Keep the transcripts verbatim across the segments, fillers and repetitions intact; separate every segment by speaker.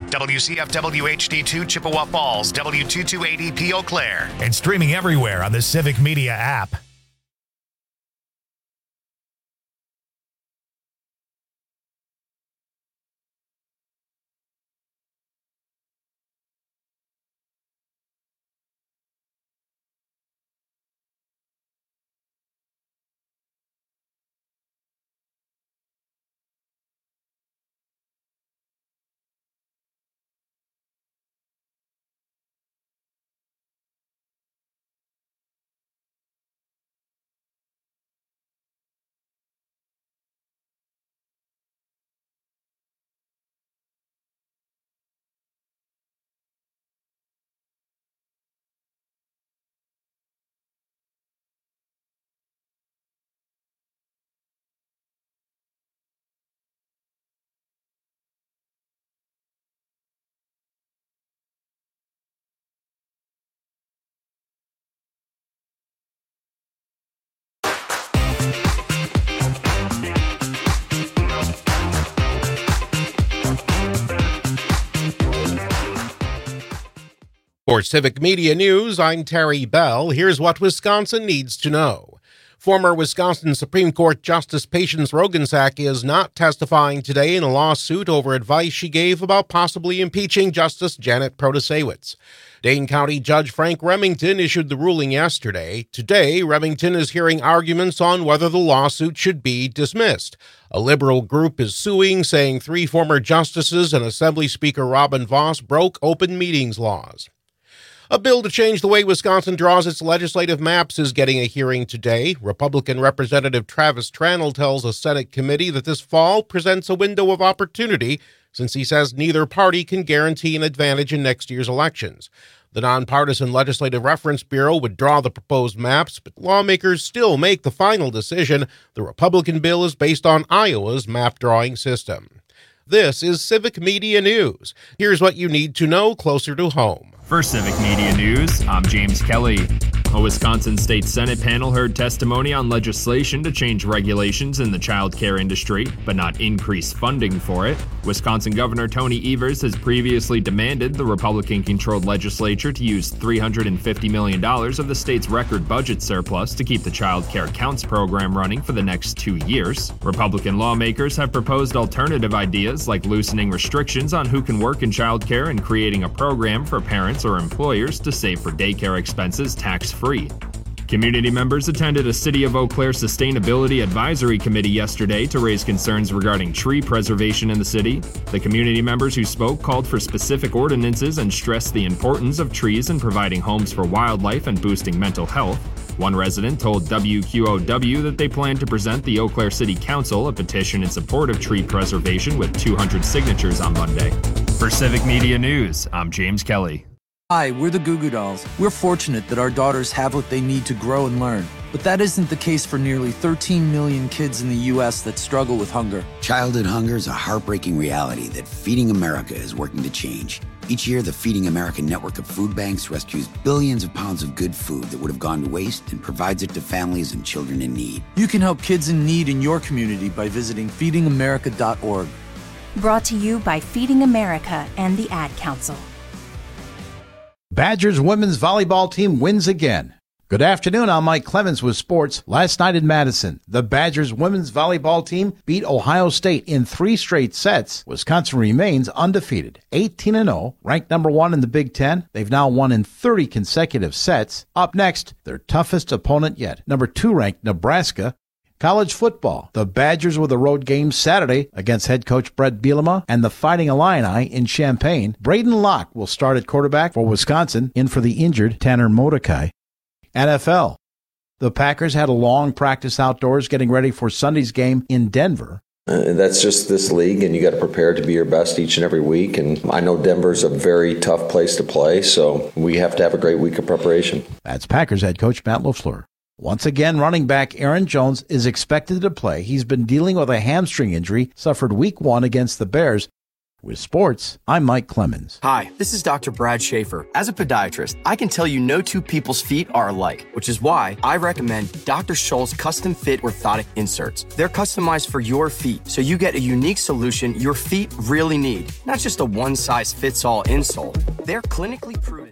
Speaker 1: W C F W H D two Chippewa Falls, W two two eight E P Eau Claire.
Speaker 2: And streaming everywhere on the Civic Media app.
Speaker 3: For Civic Media News, I'm Terry Bell. Here's what Wisconsin needs to know. Former Wisconsin Supreme Court Justice Patience Roggensack is not testifying today in a lawsuit over advice she gave about possibly impeaching Justice Janet Protasiewicz. Dane County Judge Frank Remington issued the ruling yesterday. Today, Remington is hearing arguments on whether the lawsuit should be dismissed. A liberal group is suing, saying three former justices and Assembly Speaker Robin Vos broke open meetings laws. A bill to change the way Wisconsin draws its legislative maps is getting a hearing today. Republican Representative Travis Tranel tells a Senate committee that this fall presents a window of opportunity since he says neither party can guarantee an advantage in next year's elections. The Nonpartisan Legislative Reference Bureau would draw the proposed maps, but lawmakers still make the final decision. The Republican bill is based on Iowa's map drawing system. This is Civic Media News. Here's what you need to know closer to home.
Speaker 4: For Civic Media News, I'm James Kelly. A Wisconsin State Senate panel heard testimony on legislation to change regulations in the child care industry, but not increase funding for it. Wisconsin Governor Tony Evers has previously demanded the Republican-controlled legislature to use three hundred fifty million dollars of the state's record budget surplus to keep the Child Care Counts program running for the next two years. Republican lawmakers have proposed alternative ideas like loosening restrictions on who can work in child care and creating a program for parents or employers to save for daycare expenses tax-free. Community members attended a City of Eau Claire Sustainability Advisory Committee yesterday to raise concerns regarding tree preservation in the city. The community members who spoke called for specific ordinances and stressed the importance of trees in providing homes for wildlife and boosting mental health. One resident told W Q O W that they plan to present the Eau Claire City Council a petition in support of tree preservation with two hundred signatures on Monday. For Civic Media News, I'm James Kelly.
Speaker 5: Hi, we're the Goo Goo Dolls. We're fortunate that our daughters have what they need to grow and learn. But that isn't the case for nearly thirteen million kids in the U S that struggle with hunger.
Speaker 6: Childhood hunger is a heartbreaking reality that Feeding America is working to change. Each year, the Feeding America network of food banks rescues billions of pounds of good food that would have gone to waste and provides it to families and children in need.
Speaker 5: You can help kids in need in your community by visiting feeding america dot org.
Speaker 7: Brought to you by Feeding America and the Ad Council.
Speaker 8: Badgers women's volleyball team wins again. Good afternoon, I'm Mike Clemens with sports. Last night in Madison, the Badgers women's volleyball team beat Ohio State in three straight sets. Wisconsin remains undefeated, eighteen and oh, ranked number one in the Big Ten. They've now won in thirty consecutive sets. Up next, their toughest opponent yet, number two ranked Nebraska. College football. The Badgers with a road game Saturday against head coach Brett Bielema and the Fighting Illini in Champaign. Braden Locke will start at quarterback for Wisconsin, in for the injured Tanner Mordecai. N F L. The Packers had a long practice outdoors getting ready for Sunday's game in Denver.
Speaker 9: Uh, that's just this league, and you got to prepare to be your best each and every week. And I know Denver's a very tough place to play, so we have to have a great week of preparation.
Speaker 8: That's Packers head coach Matt LaFleur. Once again, running back Aaron Jones is expected to play. He's been dealing with a hamstring injury, suffered week one against the Bears. With sports, I'm Mike Clemens.
Speaker 10: Hi, this is Doctor Brad Schaefer. As a podiatrist, I can tell you no two people's feet are alike, which is why I recommend Doctor Scholl's custom fit orthotic inserts. They're customized for your feet, so you get a unique solution your feet really need, not just a one-size-fits-all insole. They're clinically proven.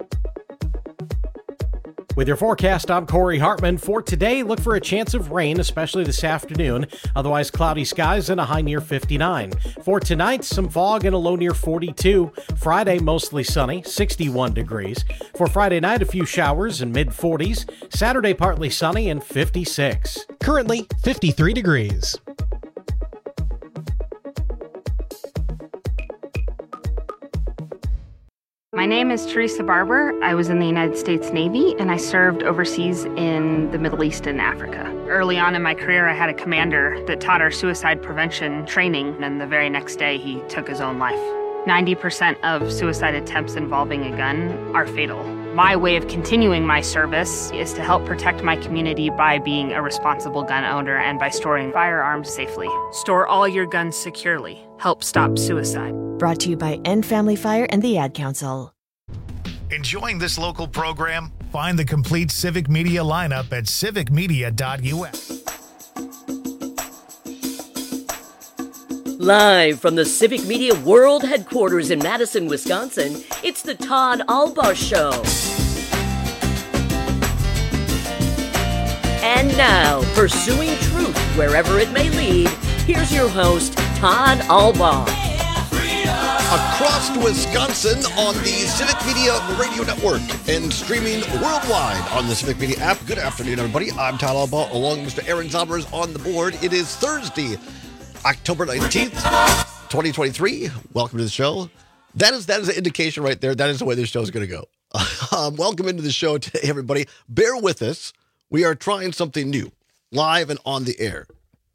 Speaker 11: With your forecast, I'm Corey Hartman. For today, look for a chance of rain, especially this afternoon. Otherwise, cloudy skies and a high near fifty-nine. For tonight, some fog and a low near forty-two. Friday, mostly sunny, sixty-one degrees. For Friday night, a few showers and mid forties. Saturday, partly sunny and fifty-six.
Speaker 12: Currently, fifty-three degrees.
Speaker 13: My name is Teresa Barber. I was in the United States Navy, and I served overseas in the Middle East and Africa. Early on in my career, I had a commander that taught our suicide prevention training, and the very next day, he took his own life. ninety percent of suicide attempts involving a gun are fatal. My way of continuing my service is to help protect my community by being a responsible gun owner and by storing firearms safely. Store all your guns securely. Help stop suicide.
Speaker 14: Brought to you by End Family Fire and the Ad Council.
Speaker 2: Enjoying this local program? Find the complete Civic Media lineup at civic media dot U S.
Speaker 15: Live from the Civic Media World Headquarters in Madison, Wisconsin, it's the Todd Albaugh Show. And now, pursuing truth wherever it may lead, here's your host, Todd Albaugh.
Speaker 16: Across Wisconsin on the Civic Media Radio Network and streaming worldwide on the Civic Media app. Good afternoon, everybody. I'm Todd Albaugh, along with Mister Aaron Zombers on the board. It is Thursday, October nineteenth, twenty twenty-three. Welcome to the show. That is that is an indication right there. That is the way this show is going to go. Um, welcome into the show today, everybody. Bear with us. We are trying something new, live and on the air.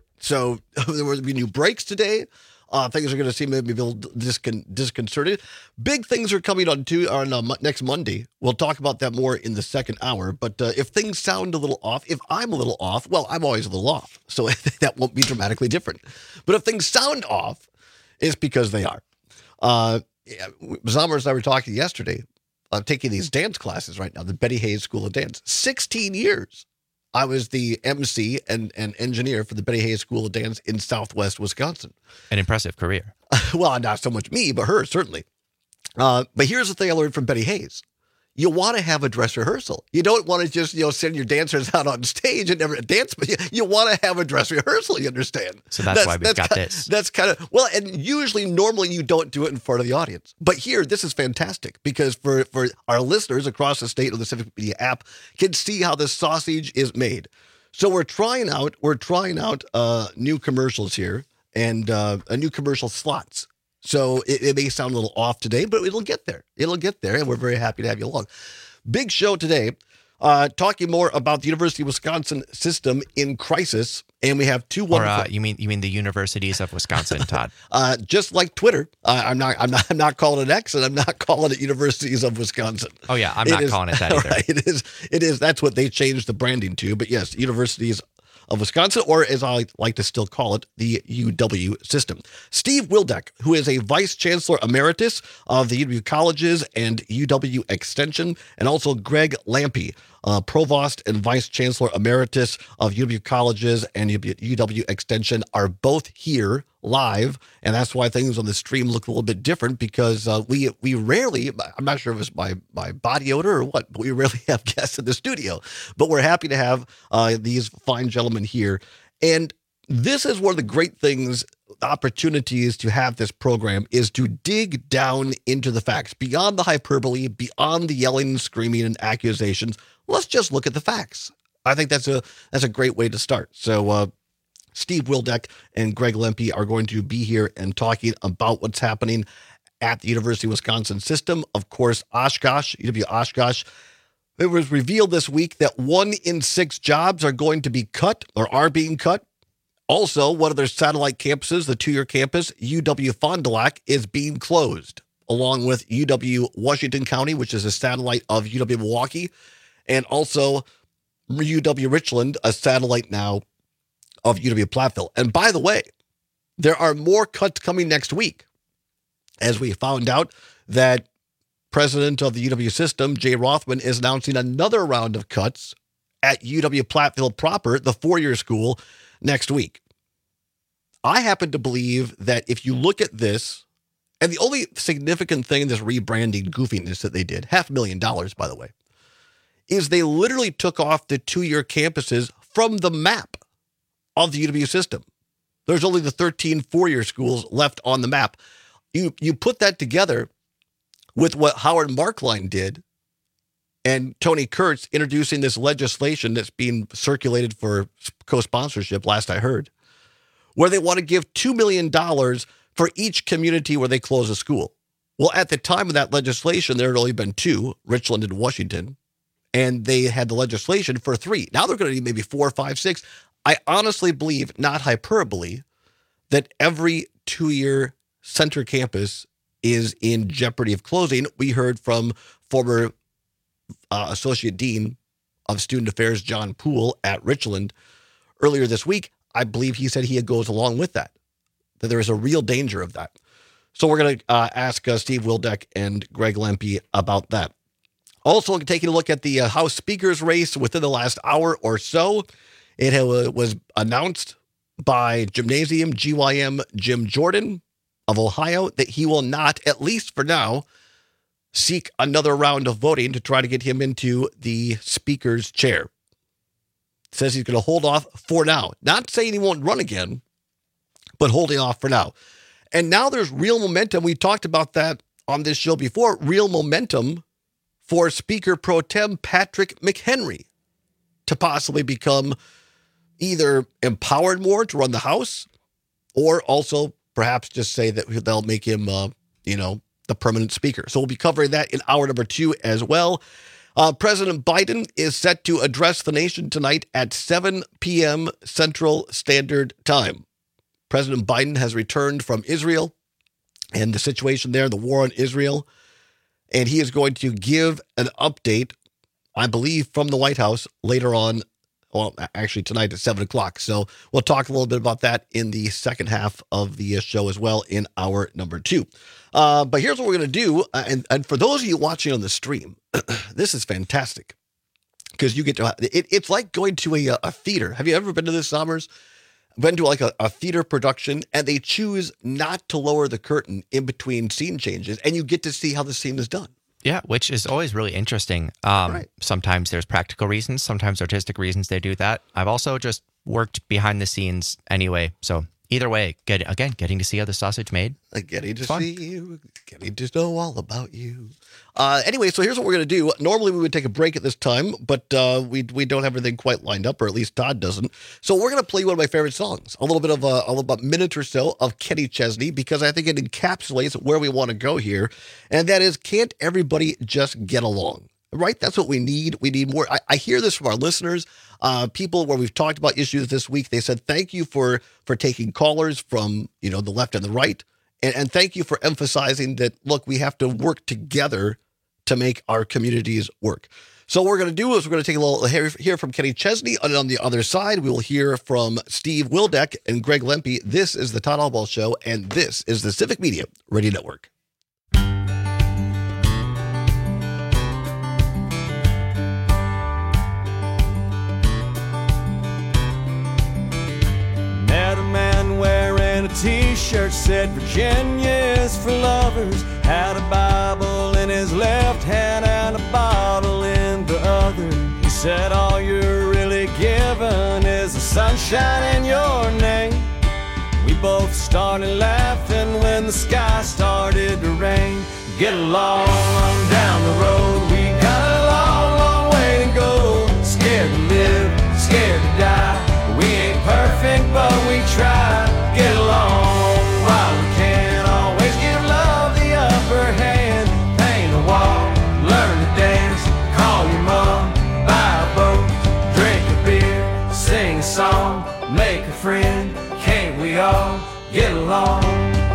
Speaker 16: So there will be new breaks today. Uh, things are going to seem maybe a little discon- disconcerted. Big things are coming on, two, on uh, next Monday. We'll talk about that more in the second hour. But uh, if things sound a little off, if I'm a little off, well, I'm always a little off. So that won't be dramatically different. But if things sound off, it's because they are. Uh, yeah, Zombers and I were talking yesterday. I'm taking these dance classes right now, the Betty Hayes School of Dance. sixteen years. I was the M C and, and engineer for the Betty Hayes School of Dance in Southwest Wisconsin.
Speaker 17: An impressive career.
Speaker 16: Well, not so much me, but her, certainly. Uh, but here's the thing I learned from Betty Hayes. You want to have a dress rehearsal. You don't want to just, you know, send your dancers out on stage and never dance, but you, you want to have a dress rehearsal, you understand?
Speaker 17: So that's, that's why we've that's got
Speaker 16: kind,
Speaker 17: this.
Speaker 16: That's kind of, well, and usually, normally you don't do it in front of the audience. But here, this is fantastic because for, for our listeners across the state of the Civic Media app can see how this sausage is made. So we're trying out, we're trying out uh, new commercials here and uh, a new commercial slots. So it, it may sound a little off today, but it'll get there. It'll get there, and we're very happy to have you along. Big show today, uh, talking more about the University of Wisconsin system in crisis, and we have two wonderful.
Speaker 17: Or uh, you mean you mean the universities of Wisconsin, Todd?
Speaker 16: uh, just like Twitter, uh, I'm not I'm not I'm not calling it X, and I'm not calling it Universities of Wisconsin.
Speaker 17: Oh yeah, I'm not
Speaker 16: it
Speaker 17: calling
Speaker 16: is,
Speaker 17: it that either.
Speaker 16: Right, it is it is that's what they changed the branding to. But yes, Universities of Wisconsin, or as I like to still call it, the U W system. Steve Wildeck, who is a Vice Chancellor Emeritus of the U W Colleges and U W Extension, and also Greg Lampe, uh, Provost and Vice Chancellor Emeritus of U W Colleges and U W Extension, are both here live, and that's why things on the stream look a little bit different, because uh, we we rarely, I'm not sure if it's my, my body odor or what, but we rarely have guests in the studio. But we're happy to have uh, these fine gentlemen here. And this is one of the great things, opportunities to have this program, is to dig down into the facts, beyond the hyperbole, beyond the yelling and screaming and accusations. Let's just look at the facts. I think that's a that's a great way to start. So, uh, Steve Wildeck and Greg Lampe are going to be here and talking about what's happening at the University of Wisconsin system. Of course, Oshkosh, U W Oshkosh. It was revealed this week that one in six jobs are going to be cut or are being cut. Also, one of their satellite campuses, the two-year campus, U W Fond du Lac, is being closed, along with U W Washington County, which is a satellite of U W Milwaukee, and also U W Richland, a satellite now of U W Platteville. And by the way, there are more cuts coming next week. as we found out that president of the U W system, Jay Rothman, is announcing another round of cuts at U W Platteville proper, the four-year school, next week. I happen to believe that if you look at this, and the only significant thing in this rebranding goofiness that they did, half a million dollars, by the way, is they literally took off the two-year campuses from the map of the U W system. There's only the thirteen four-year schools left on the map. You you put that together with what Howard Markline did and Tony Kurtz introducing this legislation that's being circulated for co-sponsorship, last I heard, where they want to give two million dollars for each community where they close a school. Well, at the time of that legislation, there had only been two, Richland and Washington, and they had the legislation for three. Now they're going to need maybe four, five, six. I honestly believe, not hyperbole, that every two-year center campus is in jeopardy of closing. We heard from former uh, Associate Dean of Student Affairs, John Poole, at Richland earlier this week. I believe he said he goes along with that, that there is a real danger of that. So we're going to uh, ask uh, Steve Wildeck and Greg Lempe about that. Also, taking a look at the uh, House Speaker's race within the last hour or so, it uh, was announced by Gymnasium G Y M Jim Jordan of Ohio that he will not, at least for now, seek another round of voting to try to get him into the Speaker's chair. Says he's going to hold off for now. Not saying he won't run again, but holding off for now. And now there's real momentum. We talked about that on this show before. Real momentum for Speaker Pro Tem Patrick McHenry to possibly become either empowered more to run the House, or also perhaps just say that they'll make him, uh, you know, the permanent speaker. So we'll be covering that in hour number two as well. Uh, President Biden is set to address the nation tonight at seven p.m. Central Standard Time. President Biden has returned from Israel and the situation there, the war on Israel, and he is going to give an update, I believe, from the White House later on. Well, actually tonight at seven o'clock. So we'll talk a little bit about that in the second half of the show as well in hour number two. Uh, but here's what we're going to do. Uh, and, and for those of you watching on the stream, this is fantastic because you get to, it, it's like going to a, a theater. Have you ever been to this, Summers? Been to like a, a theater production, and they choose not to lower the curtain in between scene changes, and you get to see how the scene is done.
Speaker 17: Yeah, which is always really interesting. Um, right. Sometimes there's practical reasons, sometimes artistic reasons they do that. I've also just worked behind the scenes anyway. So either way, get again, getting to see how the sausage made.
Speaker 16: Like getting to see you, getting to know all about you. Uh, anyway, so here's what we're going to do. Normally we would take a break at this time, but uh, we we don't have everything quite lined up, or at least Todd doesn't. So we're going to play one of my favorite songs, a little bit of a, a little bit minute or so of Kenny Chesney, because I think it encapsulates where we want to go here, and that is, can't everybody just get along? Right? That's what we need. We need more. I, I hear this from our listeners, uh, people where we've talked about issues this week. They said, thank you for for taking callers from, you know, the left and the right. And, and thank you for emphasizing that, look, we have to work together to make our communities work. So what we're going to do is we're going to take a little hear, hear from Kenny Chesney. And on the other side, we will hear from Steve Wildeck and Greg Lempe. This is the Todd Albaugh Show, and this is the Civic Media Radio Network.
Speaker 18: Met a man wearing a t-shirt said Virginia is for lovers. Had a Bible in his left hand and a bottle in the other. He said all you're really given is the sunshine in your name. We both started laughing when the sky started to rain. Get along on down the road. We got a long, long way to go. Scared to live, scared to die. We ain't perfect, but we try. Get along while we can. Always give love the upper hand. Paint a wall, learn to dance. Call your mom, buy a boat, drink a beer, sing a song, make a friend. Can't we all get along?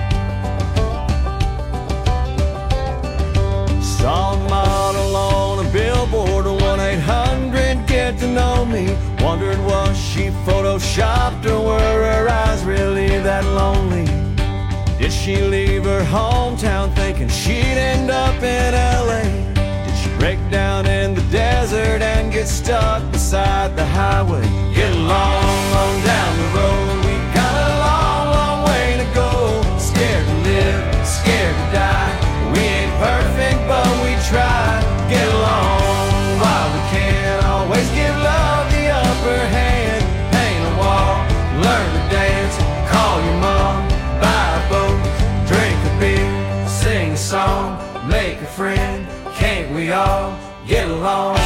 Speaker 18: Saw a model on a billboard, one eight hundred get to know me. Wondered was she photoshopped or were her eyes really that lonely? Did she she leave her hometown thinking she'd end up in L A? Did she break down in the desert and get stuck beside the highway? Get long, long down the road, we got a long, long way to go. Scared to live, scared to die. We ain't perfect, but we try. Get along while we can. Always give love the upper hand. Paint a wall, learn to dance. Call your mom, buy a boat, drink a beer, sing a song, make a friend. Can't we all get along?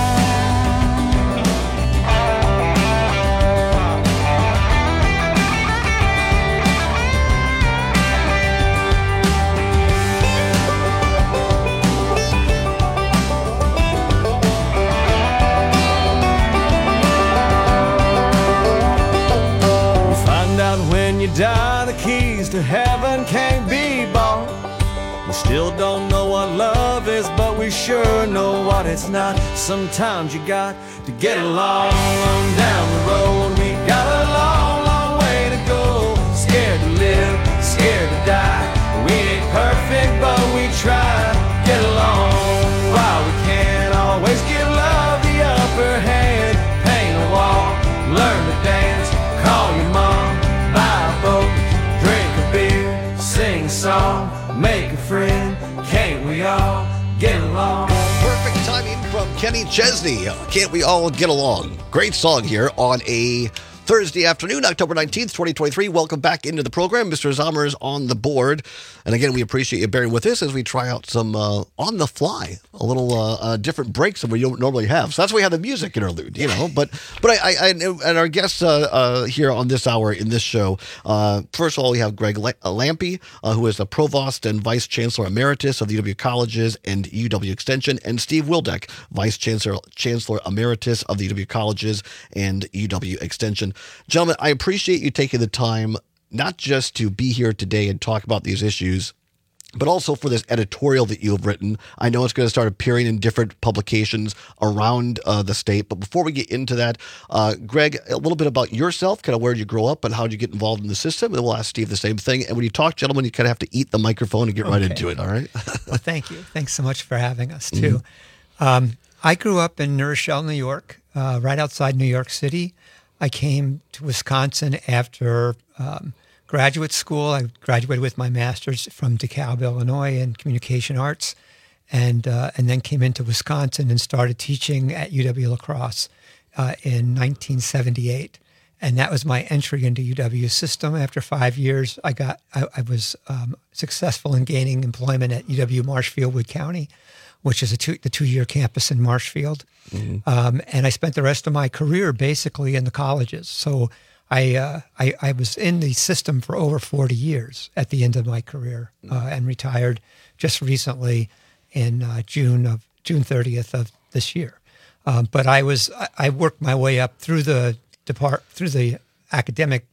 Speaker 18: When you die, the keys to heaven can't be bought. We still don't know what love is, but we sure know what it's not. Sometimes you got to get along down the road. We got a long, long way to go. Scared to live, scared to die. We ain't perfect, but we try. Get along while we can. Always give love the upper hand. Paint a wall, learn to dance. Call your mom, buy a boat, drink a beer, sing a song, make a friend. Can't we all get along?
Speaker 16: Perfect timing from Kenny Chesney. Can't we all get along? Great song here on a Thursday afternoon, October nineteenth, twenty twenty-three. Welcome back into the program. Mister Zommer's on the board. And again, we appreciate you bearing with us as we try out some uh, on the fly, a little uh, uh, different breaks than we don't normally have. So that's why we have the music interlude, you know. But but I, I, I and our guests uh, uh, here on this hour in this show, uh, first of all, we have Greg Lampe, uh, who is the Provost and Vice Chancellor Emeritus of the U W Colleges and U W Extension, and Steve Wildeck, Vice Chancellor, Chancellor Emeritus of the U W Colleges and U W Extension. Gentlemen, I appreciate you taking the time not just to be here today and talk about these issues, but also for this editorial that you have written. I know it's going to start appearing in different publications around uh, the state. But before we get into that, uh, Greg, a little bit about yourself, kind of where did you grow up and how did you get involved in the system? And we'll ask Steve the same thing. And when you talk, gentlemen, you kind of have to eat the microphone and get okay. right into it, all right?
Speaker 19: Well, thank you. Thanks so much for having us, too. Mm-hmm. Um, I grew up in New Rochelle, New York, uh, right outside New York City. I came to Wisconsin after um, graduate school. I graduated with my master's from DeKalb, Illinois, in communication arts, and uh, and then came into Wisconsin and started teaching at U W La Crosse uh, in nineteen seventy-eight. And that was my entry into U W's system. After five years, I got I, I was um, successful in gaining employment at U W Marshfield, Wood County, which is a two, the two-year campus in Marshfield. Mm-hmm. Um, and I spent the rest of my career basically in the colleges. So I, uh, I I was in the system for over forty years at the end of my career, uh, and retired just recently in uh, June of June thirtieth of this year. Um, but I was I, I worked my way up through the depart through the academic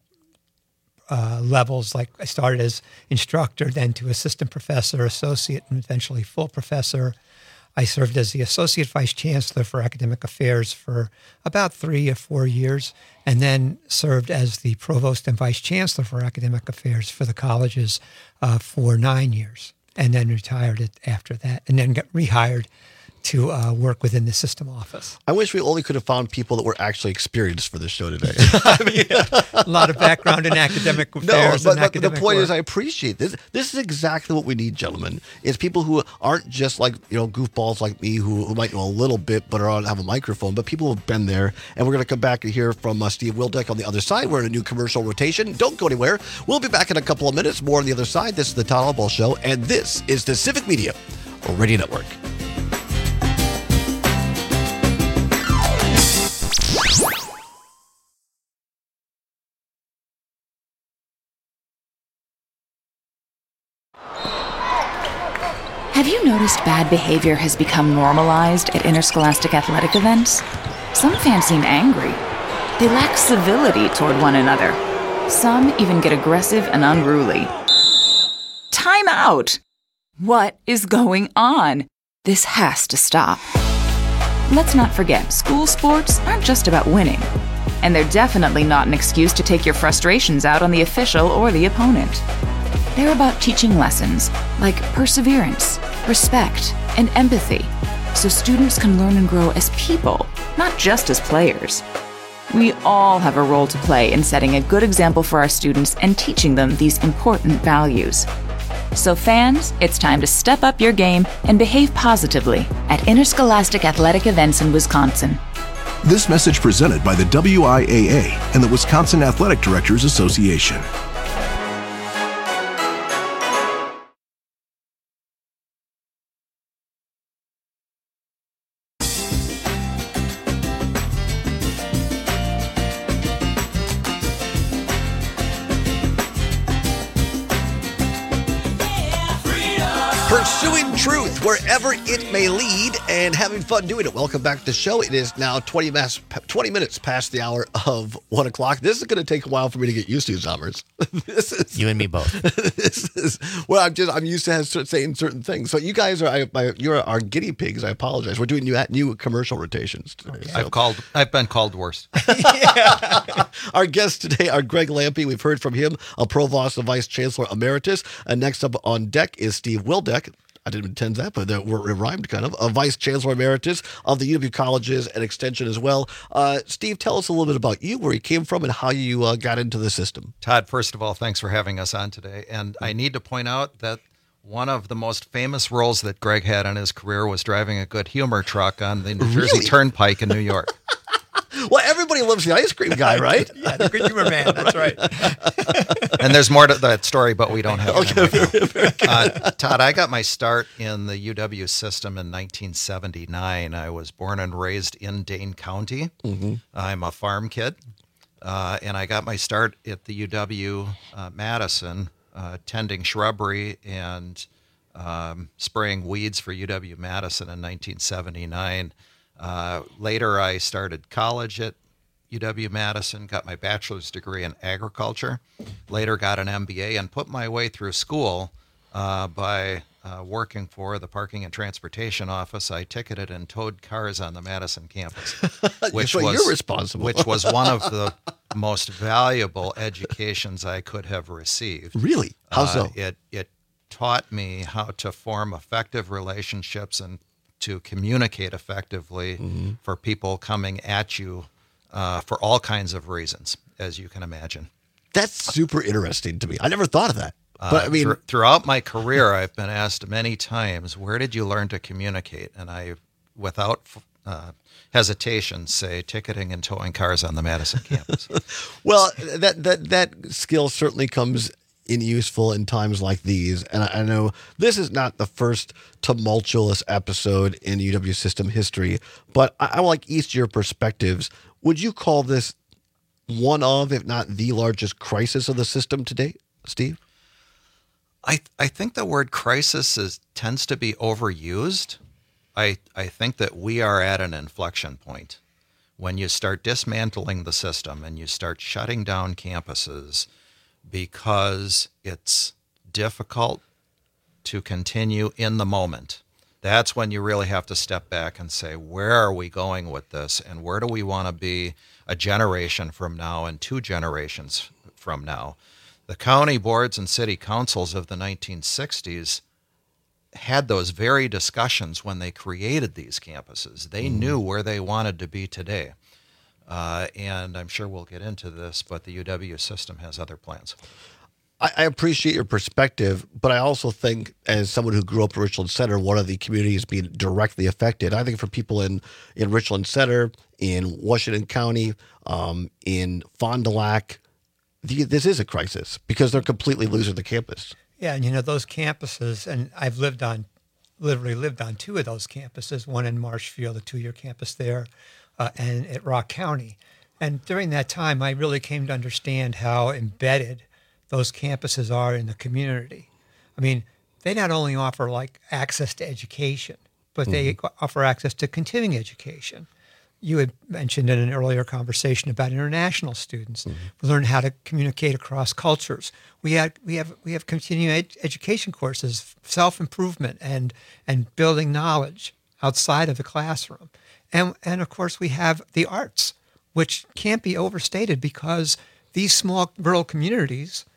Speaker 19: uh, levels. Like I started as instructor, then to assistant professor, associate, and eventually full professor. I served as the Associate Vice Chancellor for Academic Affairs for about three or four years, and then served as the Provost and Vice Chancellor for Academic Affairs for the colleges uh, for nine years, and then retired after that, and then got rehired to uh, work within the system office.
Speaker 16: I wish we only could have found people that were actually experienced for this show today. I mean,
Speaker 19: yeah. A lot of background in academic affairs.
Speaker 16: No, but,
Speaker 19: and
Speaker 16: but
Speaker 19: academic
Speaker 16: the point
Speaker 19: work.
Speaker 16: is, I appreciate this. This is exactly what we need, gentlemen. It's people who aren't just like, you know, goofballs like me who, who might know a little bit but are on have a microphone, but people who have been there. And we're going to come back and hear from uh, Steve Wildeck on the other side. We're in a new commercial rotation. Don't go anywhere. We'll be back in a couple of minutes. More on the other side. This is the Todd Albaugh Show, and this is the Civic Media Radio Network.
Speaker 20: Have you noticed bad behavior has become normalized at interscholastic athletic events? Some fans seem angry. They lack civility toward one another. Some even get aggressive and unruly. Time out! What is going on? This has to stop. Let's not forget, school sports aren't just about winning. And they're definitely not an excuse to take your frustrations out on the official or the opponent. They're about teaching lessons like perseverance, respect, and empathy, so students can learn and grow as people, not just as players. We all have a role to play in setting a good example for our students and teaching them these important values. So fans, it's time to step up your game and behave positively at interscholastic athletic events in Wisconsin.
Speaker 21: This message presented by the W I A A and the Wisconsin Athletic Directors Association.
Speaker 16: Pursuing truth wherever it may lead and having fun doing it. Welcome back to the show. It is now twenty, mass, twenty minutes past the hour of one o'clock. This is going to take a while for me to get used to, Zommers. This is
Speaker 17: you and me both.
Speaker 16: This is well, I'm just I'm used to saying certain things. So you guys are I, I, you're our guinea pigs. I apologize. We're doing new new commercial rotations today.
Speaker 22: Okay.
Speaker 16: So.
Speaker 22: I've called. I've been called worse.
Speaker 16: Our guests today are Greg Lampe. We've heard from him, a provost and vice chancellor emeritus. And next up on deck is Steve Wildeck. I didn't intend that, but it rhymed kind of. A vice chancellor emeritus of the U W Colleges and Extension as well. Uh, Steve, tell us a little bit about you, where you came from, and how you uh, got into the system.
Speaker 22: Todd, first of all, thanks for having us on today. And I need to point out that one of the most famous roles that Greg had in his career was driving a good humor truck on the New
Speaker 16: Really?
Speaker 22: Jersey Turnpike in New York.
Speaker 16: Well, everybody loves the ice cream guy, right?
Speaker 19: Yeah, the good humor man. That's right.
Speaker 22: And there's more to that story, but we don't have
Speaker 16: Okay,
Speaker 22: time right
Speaker 16: very, very
Speaker 22: now. Uh, Todd, I got my start in the U W system in nineteen seventy-nine. I was born and raised in Dane County.
Speaker 16: Mm-hmm.
Speaker 22: I'm a farm kid, uh, and I got my start at the U W uh, Madison, uh, tending shrubbery and um, spraying weeds for U W Madison in nineteen seventy-nine. Uh, later, I started college at U W Madison, got my bachelor's degree in agriculture, later got an M B A, and put my way through school uh, by uh, working for the Parking and Transportation Office. I ticketed and towed cars on the Madison campus, which
Speaker 16: So
Speaker 22: was
Speaker 16: you're responsible.
Speaker 22: which was one of the most valuable educations I could have received.
Speaker 16: Really? How so?
Speaker 22: Uh, it it taught me how to form effective relationships and to communicate effectively
Speaker 16: Mm-hmm.
Speaker 22: for people coming at you uh, for all kinds of reasons, as you can imagine.
Speaker 16: That's super interesting to me. I never thought of that.
Speaker 22: Uh,
Speaker 16: But I mean,
Speaker 22: thr- throughout my career, I've been asked many times, where did you learn to communicate? And I, without uh, hesitation, say ticketing and towing cars on the Madison campus.
Speaker 16: well, that that that skill certainly comes in useful in times like these. And I, I know this is not the first tumultuous episode in U W system history, but I, I would like each of your perspectives. Would you call this one of, if not the largest crisis of the system today, Steve?
Speaker 22: I I think the word crisis is tends to be overused. I I think that we are at an inflection point when you start dismantling the system and you start shutting down campuses because it's difficult to continue in the moment. That's when you really have to step back and say, where are we going with this, and where do we want to be a generation from now and two generations from now? The county boards and city councils of the nineteen sixties had those very discussions when they created these campuses. They
Speaker 16: Mm-hmm.
Speaker 22: knew where they wanted to be today. Uh, and I'm sure we'll get into this, but the U W system has other plans.
Speaker 16: I, I appreciate your perspective, but I also think, as someone who grew up in Richland Center, one of the communities being directly affected, I think for people in, in Richland Center, in Washington County, um, in Fond du Lac, the, this is a crisis because they're completely losing the campus.
Speaker 19: Yeah, and you know, those campuses, and I've lived on, literally lived on two of those campuses, one in Marshfield, a two-year campus there, uh, and at Rock County. And during that time, I really came to understand how embedded those campuses are in the community. I mean, they not only offer like access to education, but they
Speaker 22: Mm-hmm.
Speaker 19: offer access to continuing education. You had mentioned in an earlier conversation about international students.
Speaker 22: Mm-hmm.
Speaker 19: We learn how to communicate across cultures. We have we have we have continuing ed- education courses, self-improvement, and and building knowledge outside of the classroom. And and of course we have the arts, which can't be overstated because these small rural communities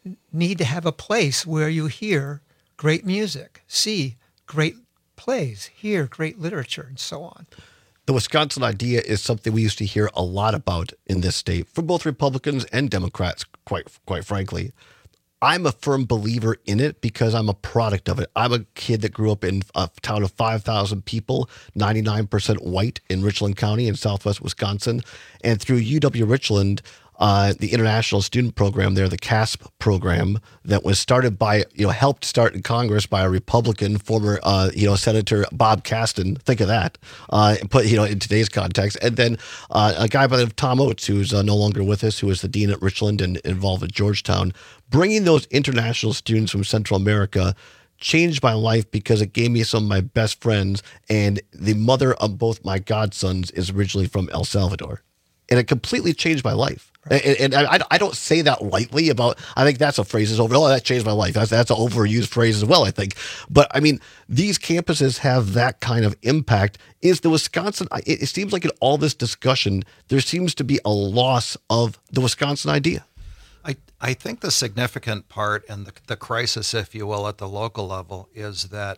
Speaker 19: need to have a place where you hear great music, see great plays, hear great literature, and so on.
Speaker 16: The Wisconsin idea is something we used to hear a lot about in this state from both Republicans and Democrats, quite quite frankly. I'm a firm believer in it because I'm a product of it. I'm a kid that grew up in a town of five thousand people, ninety-nine percent white in Richland County in southwest Wisconsin. And through U W Richland, uh, the international student program there, the CASP program, that was started by, you know, helped start in Congress by a Republican, former, uh, you know, Senator Bob Caston. Think of that. Uh, put, you know, in today's context. And then uh, a guy by the name of Tom Oates, who's uh, no longer with us, who is the dean at Richland and involved at Georgetown, bringing those international students from Central America changed my life because it gave me some of my best friends. And the mother of both my godsons is originally from El Salvador. And it completely changed my life. Right. And, and I, I don't say that lightly about, I think that's a phrase is over. Oh, that changed my life. That's, that's an overused phrase as well, I think. But I mean, these campuses have that kind of impact. Is the Wisconsin, it, it seems like in all this discussion, there seems to be a loss of the Wisconsin idea.
Speaker 22: I, I think the significant part and the, the crisis, if you will, at the local level is that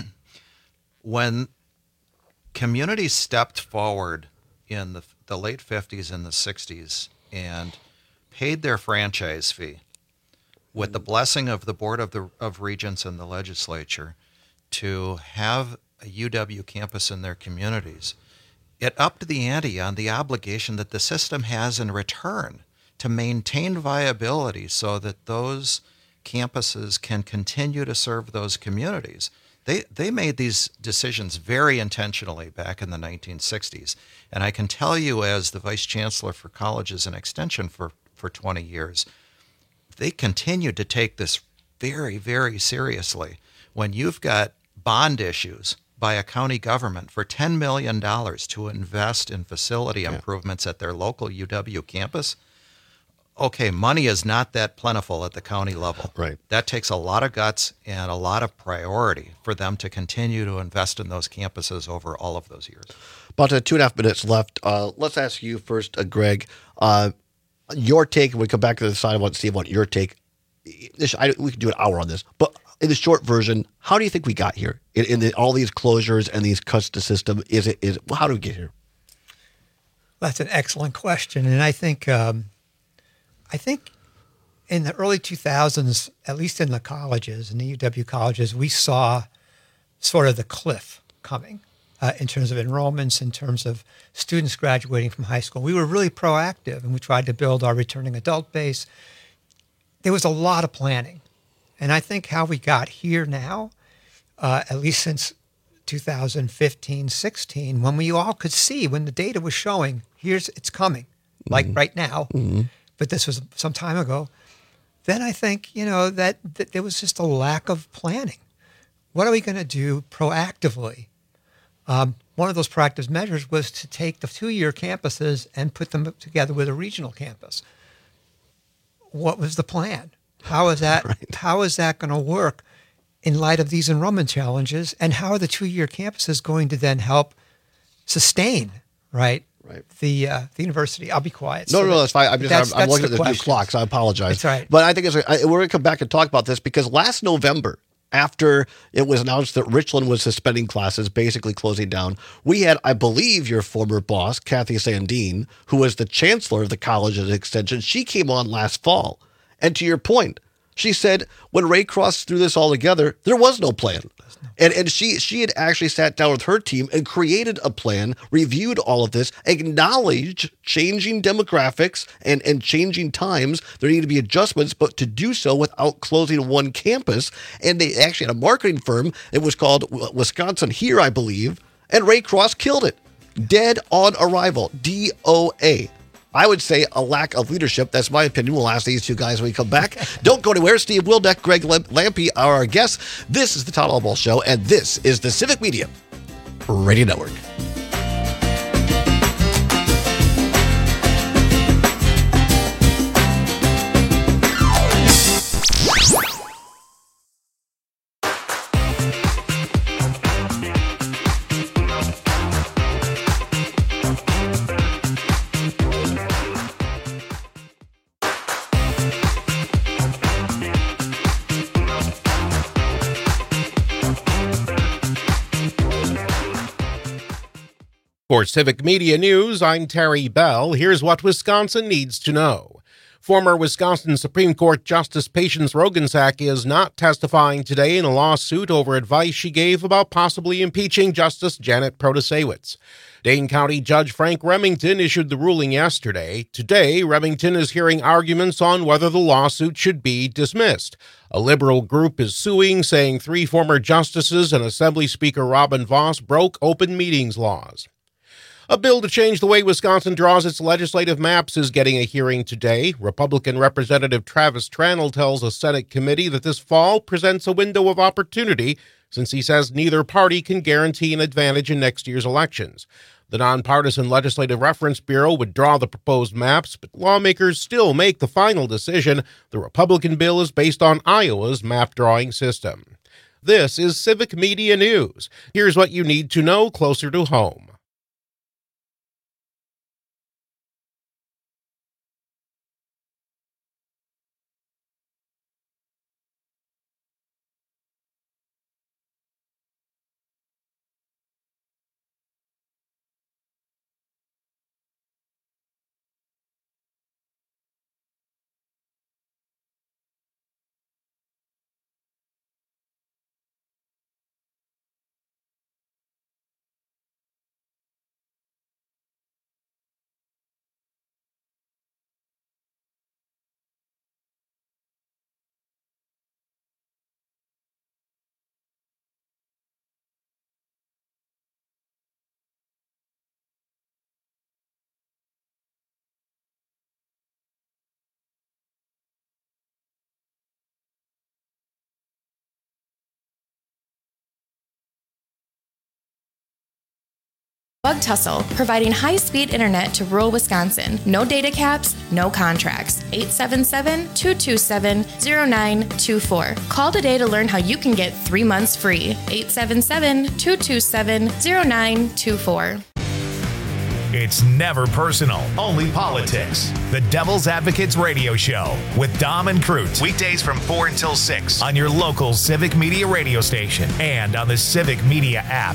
Speaker 22: when communities stepped forward in the, the late fifties and the sixties and paid their franchise fee with the blessing of the Board of the of Regents and the legislature to have a U W campus in their communities, it upped the ante on the obligation that the system has in return to maintain viability so that those campuses can continue to serve those communities. They they made these decisions very intentionally back in the nineteen sixties. And I can tell you, as the Vice Chancellor for Colleges and Extension for, for twenty years, they continued to take this very, very seriously. When you've got bond issues by a county government for ten million dollars to invest in facility yeah. improvements at their local U W campus, okay, money is not that plentiful at the county level.
Speaker 16: Right.
Speaker 22: That takes a lot of guts and a lot of priority for them to continue to invest in those campuses over all of those years.
Speaker 16: About uh, two and a half minutes left. Uh, let's ask you first, uh, Greg, uh, your take, and we come back to the side, I want Steve, want your take. This, I, we could do an hour on this, but in the short version, how do you think we got here? In, in the, all these closures and these cuts to system, is it, is well, how do we get here?
Speaker 19: That's an excellent question. And I think, um, I think in the early two thousands, at least in the colleges, in the U W colleges, we saw sort of the cliff coming uh, in terms of enrollments, in terms of students graduating from high school. We were really proactive, and we tried to build our returning adult base. There was a lot of planning. And I think how we got here now, uh, at least since two thousand fifteen, sixteen, when we all could see, when the data was showing, here's, it's coming, mm-hmm. like right now, mm-hmm. but this was some time ago, then I think, you know, that, that there was just a lack of planning. What are we going to do proactively? Um, one of those proactive measures was to take the two-year campuses and put them together with a regional campus. What was the plan? How is that, right. how is that going to work in light of these enrollment challenges? And how are the two-year campuses going to then help sustain, right,
Speaker 16: right.
Speaker 19: the uh, the university? I'll be quiet.
Speaker 16: No,
Speaker 19: so
Speaker 16: no, no, that's fine. I'm just
Speaker 19: that's,
Speaker 16: I'm,
Speaker 19: that's
Speaker 16: I'm looking
Speaker 19: the
Speaker 16: at the
Speaker 19: questions.
Speaker 16: new clocks. I apologize.
Speaker 19: That's right.
Speaker 16: But I think it's, I, we're going to come back and talk about this because last November, after it was announced that Richland was suspending classes, basically closing down, we had, I believe, your former boss, Kathy Sandine, who was the chancellor of the College of Extension. She came on last fall. And to your point, she said when Ray Cross threw this all together, there was no plan. And and she she had actually sat down with her team and created a plan, reviewed all of this, acknowledged changing demographics and, and changing times. There need to be adjustments, but to do so without closing one campus. And they actually had a marketing firm. It was called Wisconsin Here, I believe. And Ray Cross killed it. Dead on arrival. D O A. I would say a lack of leadership. That's my opinion. We'll ask these two guys when we come back. Don't go anywhere. Steve Wildeck, Greg Lampe are our guests. This is the Todd Albaugh Show, and this is the Civic Media Radio Network.
Speaker 1: For Civic Media News, I'm Terry Bell. Here's what Wisconsin needs to know. Former Wisconsin Supreme Court Justice Patience Roggensack is not testifying today in a lawsuit over advice she gave about possibly impeaching Justice Janet Protasewicz. Dane County Judge Frank Remington issued the ruling yesterday. Today, Remington is hearing arguments on whether the lawsuit should be dismissed. A liberal group is suing, saying three former justices and Assembly Speaker Robin Vos broke open meetings laws. A bill to change the way Wisconsin draws its legislative maps is getting a hearing today. Republican Representative Travis Tranel tells a Senate committee that this fall presents a window of opportunity since he says neither party can guarantee an advantage in next year's elections. The Nonpartisan Legislative Reference Bureau would draw the proposed maps, but lawmakers still make the final decision. The Republican bill is based on Iowa's map drawing system. This is Civic Media News. Here's what you need to know closer to home.
Speaker 3: Bug Tussle, providing high-speed internet to rural Wisconsin. No data caps, no contracts. eight seven seven, two two seven, zero nine two four. Call today to learn how you can get three months free. eight seven seven, two two seven, zero nine two four.
Speaker 2: It's never personal, only politics. The Devil's Advocates Radio Show with Dom and Crute. Weekdays from four until six on your local Civic Media radio station and on the Civic Media app.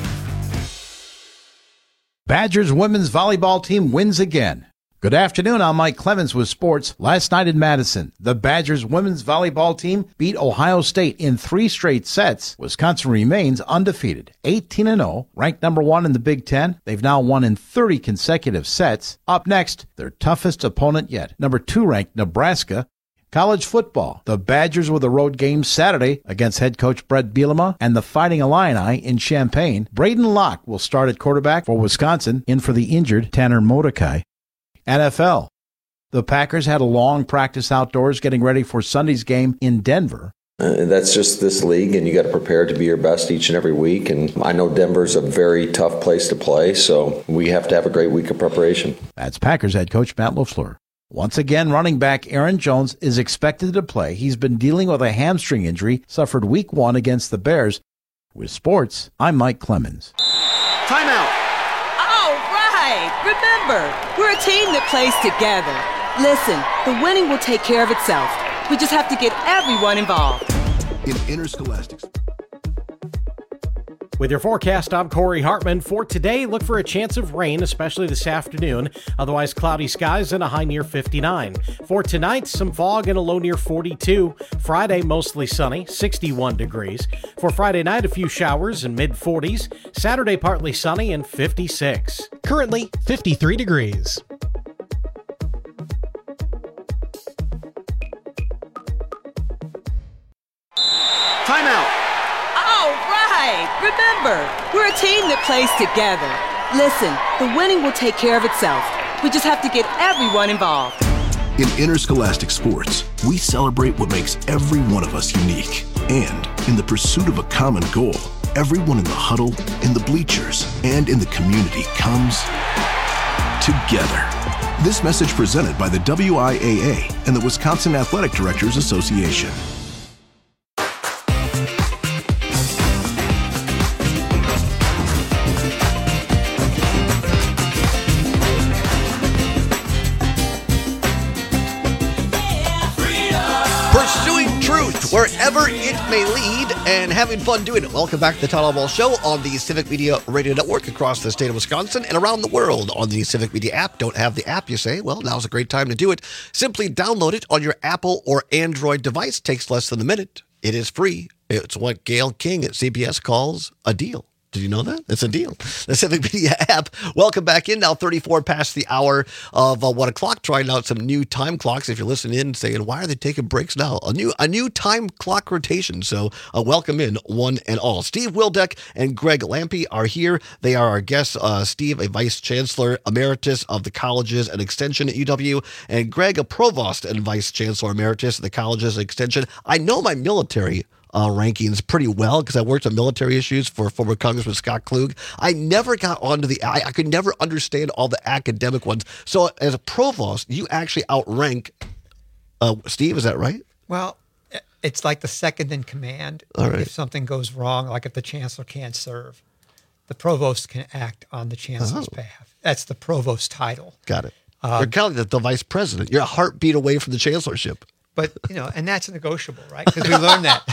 Speaker 8: Badgers women's volleyball team wins again. Good afternoon, I'm Mike Clemens with sports. Last night in Madison, the Badgers women's volleyball team beat Ohio State in three straight sets. Wisconsin remains undefeated, eighteen and oh, ranked number one in the Big Ten. They've now won in thirty consecutive sets. Up next, their toughest opponent yet, number two ranked Nebraska. College football. The Badgers with a road game Saturday against head coach Brett Bielema and the Fighting Illini in Champaign. Braden Locke will start at quarterback for Wisconsin, in for the injured Tanner Mordecai. N F L. The Packers had a long practice outdoors getting ready for Sunday's game in Denver.
Speaker 9: Uh, that's just this league, and you got to prepare to be your best each and every week. And I know Denver's a very tough place to play, so we have to have a great week of preparation.
Speaker 8: That's Packers head coach Matt LaFleur. Once again, running back Aaron Jones is expected to play. He's been dealing with a hamstring injury, suffered week one against the Bears. With sports, I'm Mike Clemens.
Speaker 23: Timeout. All right. Remember, we're a team that plays together. Listen, the winning will take care of itself. We just have to get everyone involved.
Speaker 21: In Interscholastics.
Speaker 11: With your forecast, I'm Corey Hartman. For today, look for a chance of rain, especially this afternoon. Otherwise, cloudy skies and a high near fifty-nine. For tonight, some fog and a low near forty-two. Friday, mostly sunny, sixty-one degrees. For Friday night, a few showers and mid forties. Saturday, partly sunny and fifty-six.
Speaker 12: Currently, fifty-three degrees.
Speaker 23: Timeout. All right. Remember, we're a team that plays together. Listen, the winning will take care of itself. We just have to get everyone involved.
Speaker 21: In Interscholastic Sports, we celebrate what makes every one of us unique. And in the pursuit of a common goal, everyone in the huddle, in the bleachers, and in the community comes together. This message presented by the W I A A and the Wisconsin Athletic Directors Association.
Speaker 16: wherever it may lead, and having fun doing it. Welcome back to the Todd Albaugh Show on the Civic Media Radio Network across the state of Wisconsin and around the world on the Civic Media app. Don't have the app, you say? Well, now's a great time to do it. Simply download it on your Apple or Android device. Takes less than a minute. It is free. It's what Gail King at C B S calls a deal. Did you know that? It's a deal. The Civic Media app. Welcome back in now, thirty-four past the hour of uh, one o'clock. Trying out some new time clocks. If you're listening in, saying, why are they taking breaks now? A new a new time clock rotation. So uh, welcome in, one and all. Steve Wildeck and Greg Lampe are here. They are our guests. Uh, Steve, a Vice Chancellor Emeritus of the Colleges and Extension at U W, and Greg, a Provost and Vice Chancellor Emeritus of the Colleges and Extension. I know my military Uh, rankings pretty well because I worked on military issues for former Congressman Scott Klug. I never got onto the, I, I could never understand all the academic ones. So as a provost, you actually outrank uh, Steve, is that right?
Speaker 19: Well, it's like the second in command.
Speaker 16: All right.
Speaker 19: If something goes wrong, like if the chancellor can't serve, the provost can act on the chancellor's
Speaker 16: Oh.
Speaker 19: behalf. That's the provost title.
Speaker 16: Got it.
Speaker 19: Um,
Speaker 16: You're kind of the, the vice president. You're a heartbeat away from the chancellorship.
Speaker 19: But, you know, and that's negotiable, right? Because we learned that.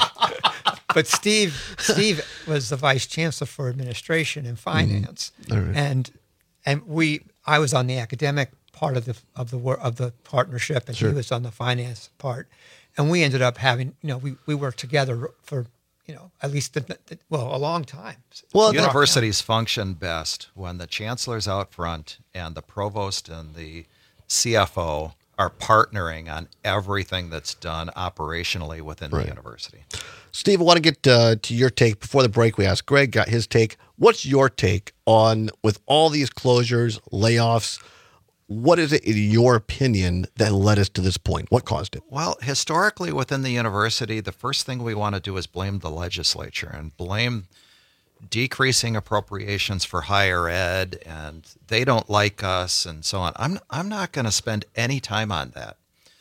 Speaker 19: But Steve Steve was the vice chancellor for administration and finance.
Speaker 16: Mm-hmm. All right.
Speaker 19: And and we I was on the academic part of the of the wor- of the partnership, and
Speaker 16: Sure.
Speaker 19: he was on the finance part. And we ended up having, you know, we, we worked together for, you know, at least, the, the, well, a long time.
Speaker 22: Well, universities function best when the chancellor's out front and the provost and the C F O are partnering on everything that's done operationally within
Speaker 16: Right.
Speaker 22: the university.
Speaker 16: Steve, I want to get uh, to your take. Before the break, we asked Greg, got his take. What's your take on, with all these closures, layoffs, what is it, in your opinion, that led us to this point? What caused it?
Speaker 22: Well, historically within the university, the first thing we want to do is blame the legislature and blame decreasing appropriations for higher ed, and they don't like us and so on. I'm I'm not going to spend any time on that.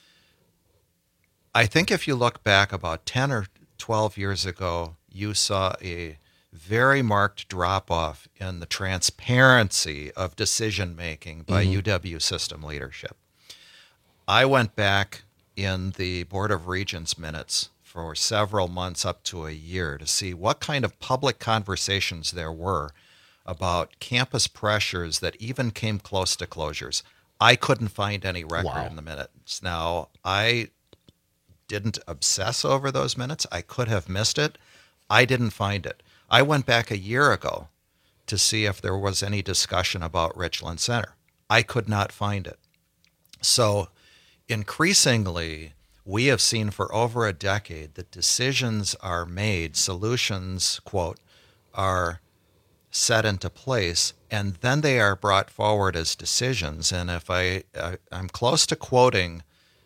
Speaker 22: I think if you look back about ten or twelve years ago, you saw a very marked drop-off in the transparency of decision-making by
Speaker 16: Mhm.
Speaker 22: U W system leadership. I went back in the Board of Regents minutes for several months up to a year to see what kind of public conversations there were about campus pressures that even came close to closures. I couldn't find any record
Speaker 16: Wow.
Speaker 22: in the minutes. Now, I didn't obsess over those minutes. I could have missed it. I didn't find it. I went back a year ago to see if there was any discussion about Richland Center. I could not find it. So increasingly, we have seen for over a decade that decisions are made, solutions, quote, are set into place, and then they are brought forward as decisions. And if I, I I'm close to quoting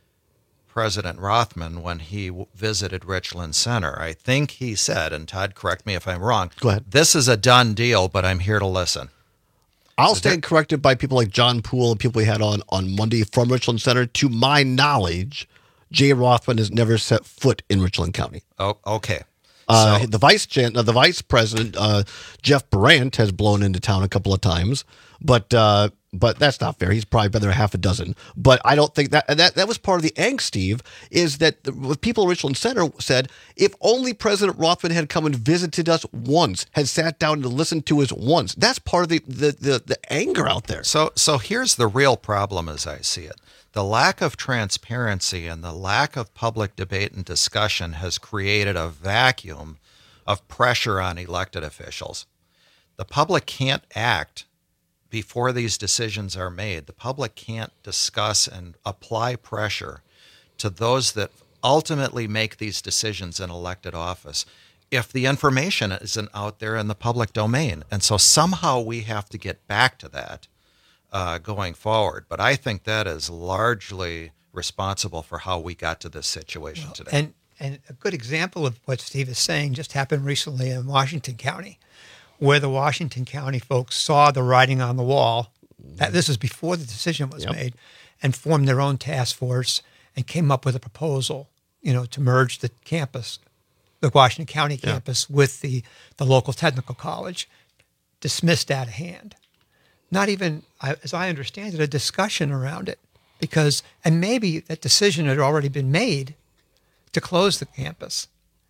Speaker 22: President Rothman when he w- visited Richland Center, I think he said, and Todd, correct me if I'm wrong,
Speaker 16: Go ahead.
Speaker 22: This is a done deal, but I'm here to listen.
Speaker 16: I'll stand corrected by people like John Poole and people we had on on Monday from Richland Center. To my knowledge, Jay Rothman has never set foot in Richland County.
Speaker 22: Oh, okay.
Speaker 16: Uh,
Speaker 22: So-
Speaker 16: the vice chan- uh, the vice president, uh, Jeff Brandt, has blown into town a couple of times, but uh, but that's not fair. He's probably been there half a dozen. But I don't think that that that was part of the angst, Steve, is that the what people in Richland Center said, if only President Rothman had come and visited us once, had sat down and listened to us once. That's part of the the the, the anger out there.
Speaker 22: So, so here's the real problem as I see it. The lack of transparency and the lack of public debate and discussion has created a vacuum of pressure on elected officials. The public can't act before these decisions are made. The public can't discuss and apply pressure to those that ultimately make these decisions in elected office if the information isn't out there in the public domain. And so somehow we have to get back to that uh, going forward. But I think that is largely responsible for how we got to this situation today.
Speaker 19: And and a good example of what Steve is saying just happened recently in Washington County, where the Washington County folks saw the writing on the wall. That this was before the decision was
Speaker 16: Yep.
Speaker 19: made, and formed their own task force and came up with a proposal, you know, to merge the campus, the Washington County
Speaker 16: Yeah.
Speaker 19: campus, with the the local technical college. Dismissed out of hand. Not even, I- as I understand it, a discussion around it, because and maybe that decision had already been made to close the campus.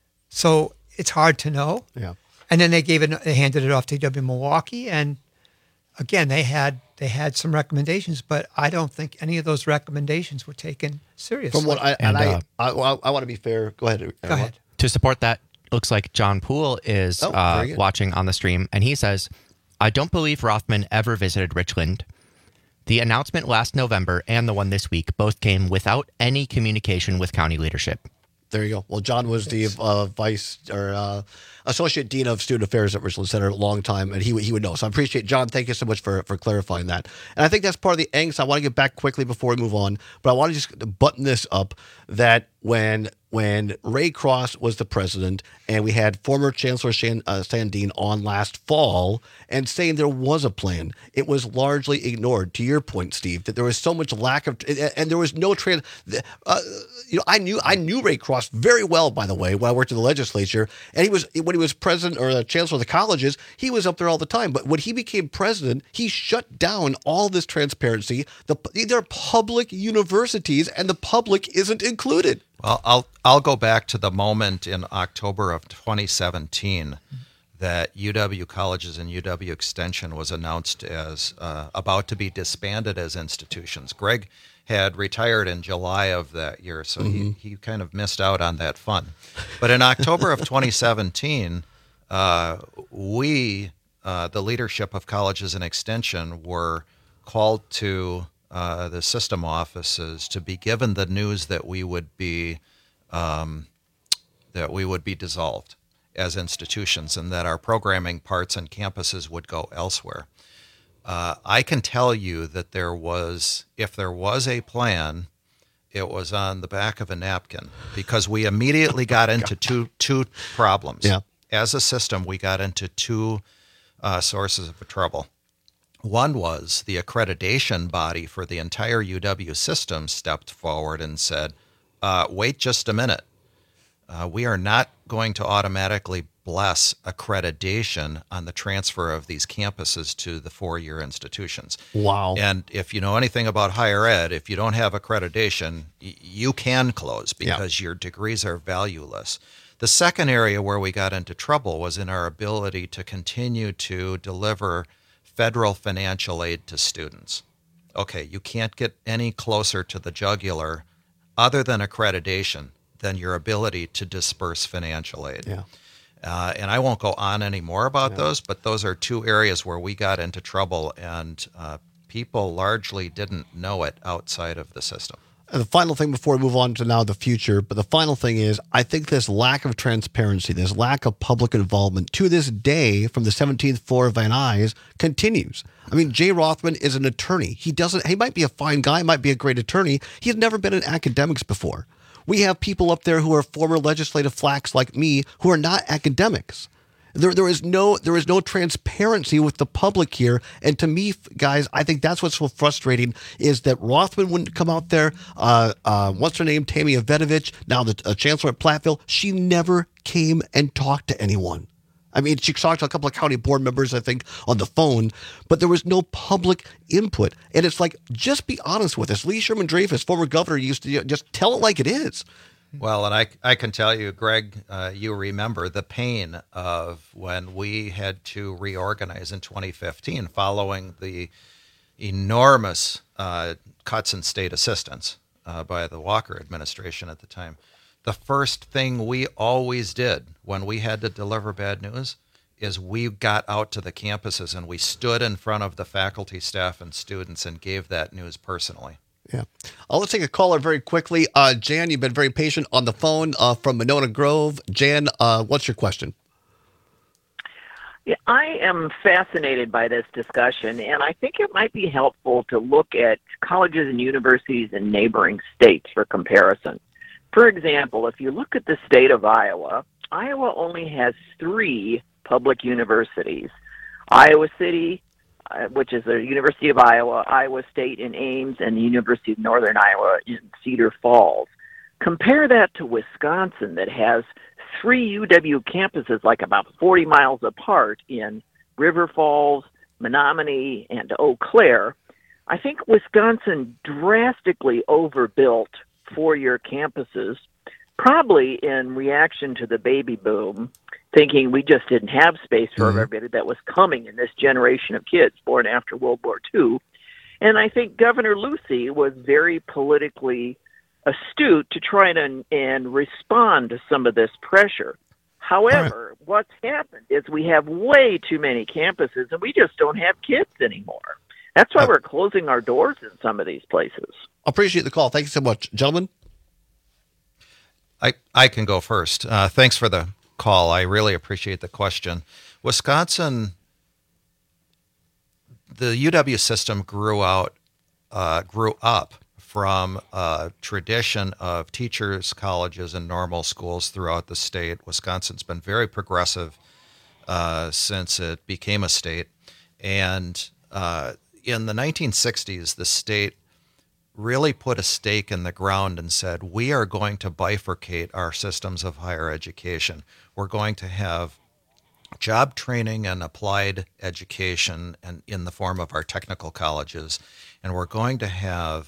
Speaker 19: So it's hard to know.
Speaker 16: Yeah.
Speaker 19: And then they gave it, they handed it off to U W Milwaukee, and again, they had they had some recommendations, but I don't think any of those recommendations were taken seriously.
Speaker 16: From what I
Speaker 17: And,
Speaker 16: and, I,
Speaker 17: uh,
Speaker 16: I, I, I want to be fair. Go ahead.
Speaker 19: Go ahead.
Speaker 17: To support that, looks like John Poole is
Speaker 16: Oh,
Speaker 17: uh,
Speaker 16: very good.
Speaker 17: watching on the stream, and he says, I don't believe Rothman ever visited Richland. The announcement last November and the one this week both came without any communication with county leadership.
Speaker 16: There you go. Well, John was the uh, vice or uh, associate dean of student affairs at Richland Center a long time, and he would- he would know. So I appreciate John. Thank you so much for for clarifying that. And I think that's part of the angst. I want to get back quickly before we move on, but I want to just button this up that when when Ray Cross was the president, and we had former Chancellor Shan, uh, Sandine on last fall, and saying there was a plan, it was largely ignored. To your point, Steve, that there was so much lack of, and, and there was no trans. Uh, you know, I knew I knew Ray Cross very well, by the way, when I worked in the legislature, and he was when he was president or the chancellor of the colleges, he was up there all the time. But when he became president, he shut down all this transparency. The they're public universities, and the public isn't included.
Speaker 22: Well, I'll I'll go back to the moment in October of twenty seventeen that U W Colleges and U W Extension was announced as uh, about to be disbanded as institutions. Greg had retired in July of that year, so
Speaker 16: Mm-hmm.
Speaker 22: he, he kind of missed out on that fun. But in October of twenty seventeen, uh, we, uh, the leadership of Colleges and Extension, were called to uh, the system offices to be given the news that we would be um, that we would be dissolved as institutions, and that our programming parts and campuses would go elsewhere. Uh, I can tell you that there was, if there was a plan, it was on the back of a napkin, because we immediately got into two two problems.
Speaker 16: Yeah.
Speaker 22: As a system, we got into two uh, sources of trouble. One was the accreditation body for the entire U W system stepped forward and said, uh, wait just a minute. Uh, we are not going to automatically bless accreditation on the transfer of these campuses to the four-year institutions.
Speaker 16: Wow.
Speaker 22: And if you know anything about higher ed, if you don't have accreditation, y- you can close because your degrees are valueless. The second area where we got into trouble was in our ability to continue to deliver federal financial aid to students. Okay, you can't get any closer to the jugular other than accreditation than your ability to disperse financial aid.
Speaker 16: Yeah.
Speaker 22: Uh, and I won't go on any more about yeah. those, but those are two areas where we got into trouble, and uh, people largely didn't know it outside of the system.
Speaker 16: And the final thing before we move on to now the future, but the final thing is, I think this lack of transparency, this lack of public involvement to this day from the seventeenth floor of Van Nuys continues. I mean, Jay Rothman is an attorney. He doesn't, he might be a fine guy, might be a great attorney. He's never been in academics before. We have people up there who are former legislative flacks like me who are not academics. There, there is no, there is no transparency with the public here. And to me, guys, I think that's what's so frustrating is that Rothman wouldn't come out there. Uh, uh, what's her name? Tammy Avetovich, now the uh, chancellor at Platteville. She never came and talked to anyone. I mean, she talked to a couple of county board members, I think, on the phone, but there was no public input. And it's like, just be honest with us. Lee Sherman Dreyfus, former governor, used to just tell it like it is.
Speaker 22: Well, and I, I can tell you, Greg, uh, you remember the pain of when we had to reorganize in twenty fifteen following the enormous uh, cuts in state assistance uh, by the Walker administration at the time. The first thing we always did when we had to deliver bad news is we got out to the campuses and we stood in front of the faculty, staff, and students and gave that news personally.
Speaker 16: Yeah. Uh, let's take a caller very quickly. Uh, Jan, you've been very patient on the phone uh, from Monona Grove. Jan, uh, what's your question?
Speaker 4: Yeah, I am fascinated by this discussion, and I think it might be helpful to look at colleges and universities in neighboring states for comparison. For example, if you look at the state of Iowa, Iowa only has three public universities: Iowa City, uh, which is the University of Iowa, Iowa State in Ames, and the University of Northern Iowa in Cedar Falls. Compare that to Wisconsin, that has three U W campuses like about forty miles apart in River Falls, Menominee, and Eau Claire. I think Wisconsin drastically overbuilt four-year campuses probably in reaction to the baby boom, thinking we just didn't have space for
Speaker 16: Mm-hmm.
Speaker 4: everybody that was coming in this generation of kids born after World War Two. And I think Governor Lucey was very politically astute to try to and respond to some of this pressure. However, what's happened is we have way too many campuses, and we just don't have kids anymore. That's why
Speaker 16: Uh,
Speaker 4: we're closing our doors in some of these places.
Speaker 16: Appreciate the call. Thank you so much. Gentlemen?
Speaker 22: I, I can go first. Uh, thanks for the call. I really appreciate the question. Wisconsin, the U W system grew out, uh, grew up from a tradition of teachers, colleges, and normal schools throughout the state. Wisconsin's been very progressive uh, since it became a state. And uh, in the nineteen sixties, the state really put a stake in the ground and said, we are going to bifurcate our systems of higher education. We're going to have job training and applied education and in the form of our technical colleges. And we're going to have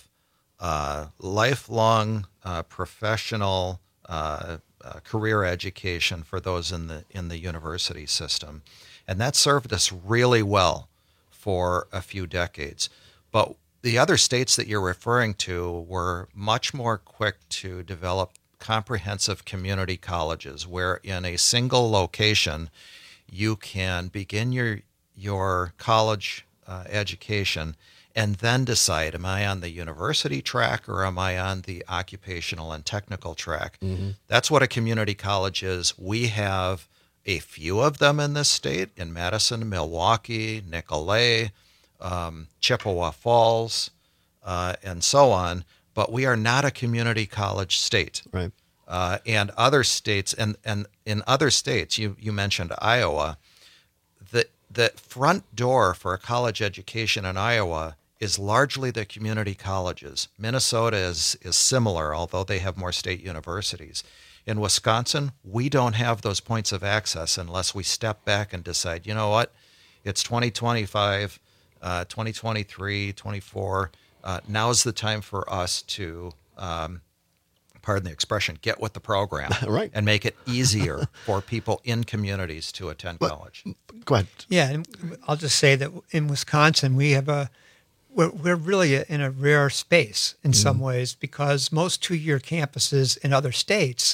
Speaker 22: uh, lifelong uh, professional uh, uh, career education for those in the in the university system. And that served us really well for a few decades. But the other states that you're referring to were much more quick to develop comprehensive community colleges where in a single location you can begin your your college uh, education and then decide, am I on the university track or am I on the occupational and technical track?
Speaker 16: Mm-hmm.
Speaker 22: That's what a community college is. We have a few of them in this state, in Madison, Milwaukee, Nicolet, um, Chippewa Falls, uh, and so on, but we are not a community college state.
Speaker 16: Right.
Speaker 22: Uh, and other states, and, and in other states, you, you mentioned Iowa, the, the front door for a college education in Iowa is largely the community colleges. Minnesota is, is similar, although they have more state universities. In Wisconsin, we don't have those points of access unless we step back and decide, you know what, it's twenty twenty-five, uh, twenty twenty-three, twenty-four. Uh, now's the time for us to, um, pardon the expression, get with the program
Speaker 16: right.
Speaker 22: and make it easier for people in communities to attend college.
Speaker 16: Go ahead.
Speaker 19: Yeah, and I'll just say that in Wisconsin, we have a, we're, we're really in a rare space in some ways because most two-year campuses in other states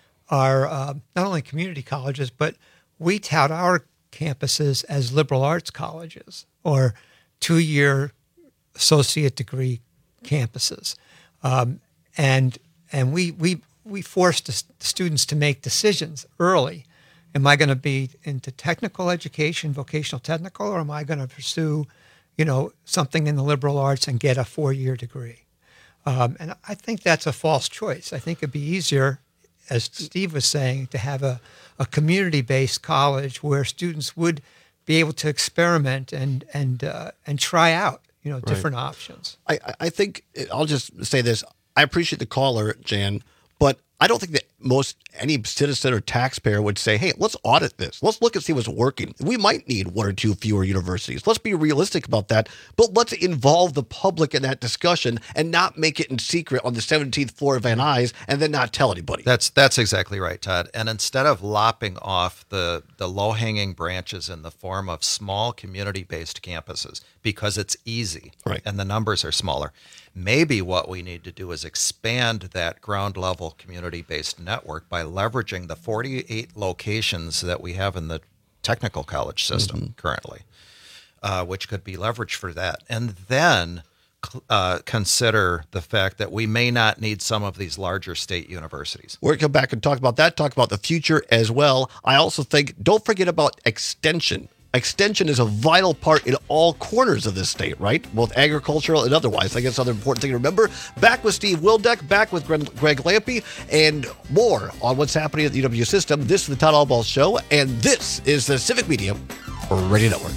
Speaker 19: are uh, not only community colleges, but we tout our campuses as liberal arts colleges or two-year associate degree campuses. Um, and and we, we, we force the students to make decisions early. Am I going to be into technical education, vocational technical, or am I going to pursue, you know, something in the liberal arts and get a four-year degree? Um, and I think that's a false choice. I think it'd be easier, as Steve was saying, to have a, a community-based college where students would be able to experiment and and uh, and try out, you know, different
Speaker 16: Right.
Speaker 19: options.
Speaker 16: I, I think, I'll just say this. I appreciate the caller, Jan, but I don't think that most any citizen or taxpayer would say, hey, let's audit this. Let's look and see what's working. We might need one or two fewer universities. Let's be realistic about that, but let's involve the public in that discussion and not make it in secret on the seventeenth floor of Van Nuys and then not tell anybody.
Speaker 22: That's that's exactly right, Todd. And instead of lopping off the, the low-hanging branches in the form of small community-based campuses because it's easy
Speaker 16: right.
Speaker 22: and the numbers are smaller, maybe what we need to do is expand that ground-level community-based network by leveraging the forty-eight locations that we have in the technical college system mm-hmm. currently, uh, which could be leveraged for that. And then uh, consider the fact that we may not need some of these larger state universities.
Speaker 16: We're going to come back and talk about that, talk about the future as well. I also think, don't forget about extension. Extension is a vital part in all corners of this state, right? Both agricultural and otherwise. I think that's another important thing to remember. Back with Steve Wildeck, back with Greg Lampe, and more on what's happening at the U W system. This is the Todd Albaugh Show, and this is the Civic Media Radio Network.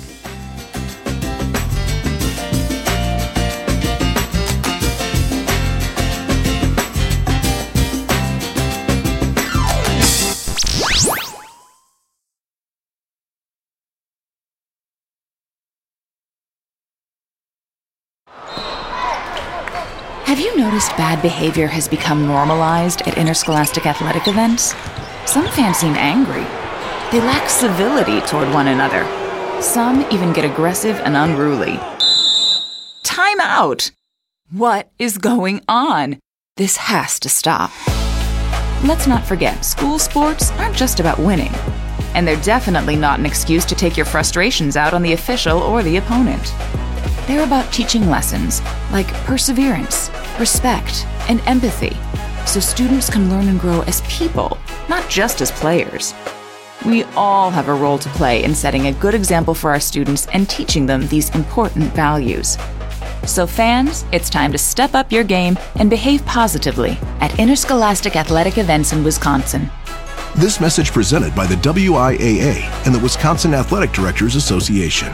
Speaker 20: Have you noticed bad behavior has become normalized at interscholastic athletic events? Some fans seem angry. They lack civility toward one another. Some even get aggressive and unruly. Time out! What is going on? This has to stop. Let's not forget, school sports aren't just about winning. And they're definitely not an excuse to take your frustrations out on the official or the opponent. They're about teaching lessons like perseverance, respect, and empathy, so students can learn and grow as people, not just as players. We all have a role to play in setting a good example for our students and teaching them these important values. So fans, it's time to step up your game and behave positively at interscholastic athletic events in Wisconsin.
Speaker 21: This message presented by the W I A A and the Wisconsin Athletic Directors Association.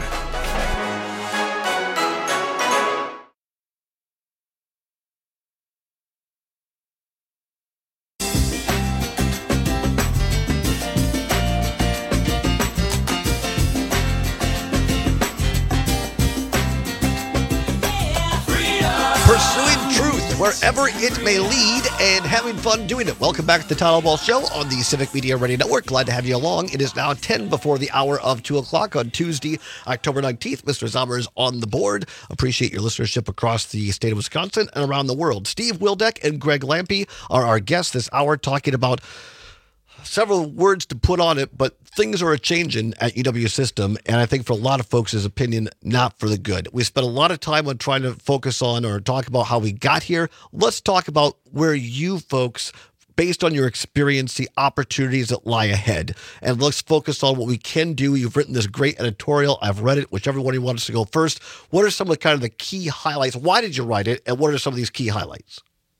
Speaker 16: Wherever it may lead, and having fun doing it. Welcome back to the Todd Ball Show on the Civic Media Radio Network. Glad to have you along. It is now ten before the hour of two o'clock on Tuesday, October nineteenth. Mister Sommer is on the board. Appreciate your listenership across the state of Wisconsin and around the world. Steve Wildeck and Greg Lampe are our guests this hour, talking about several words to put on it, but things are a-changing at U W System, and I think for a lot of folks' opinion, not for the good. We spent a lot of time on trying to focus on or talk about how we got here. Let's talk about where you folks, based on your experience, the opportunities that lie ahead. And let's focus on what we can do. You've written this great editorial. I've read it. Whichever one you want us to go first. What are some of the kind of the key highlights? Why did you write it, and what are some of these key highlights?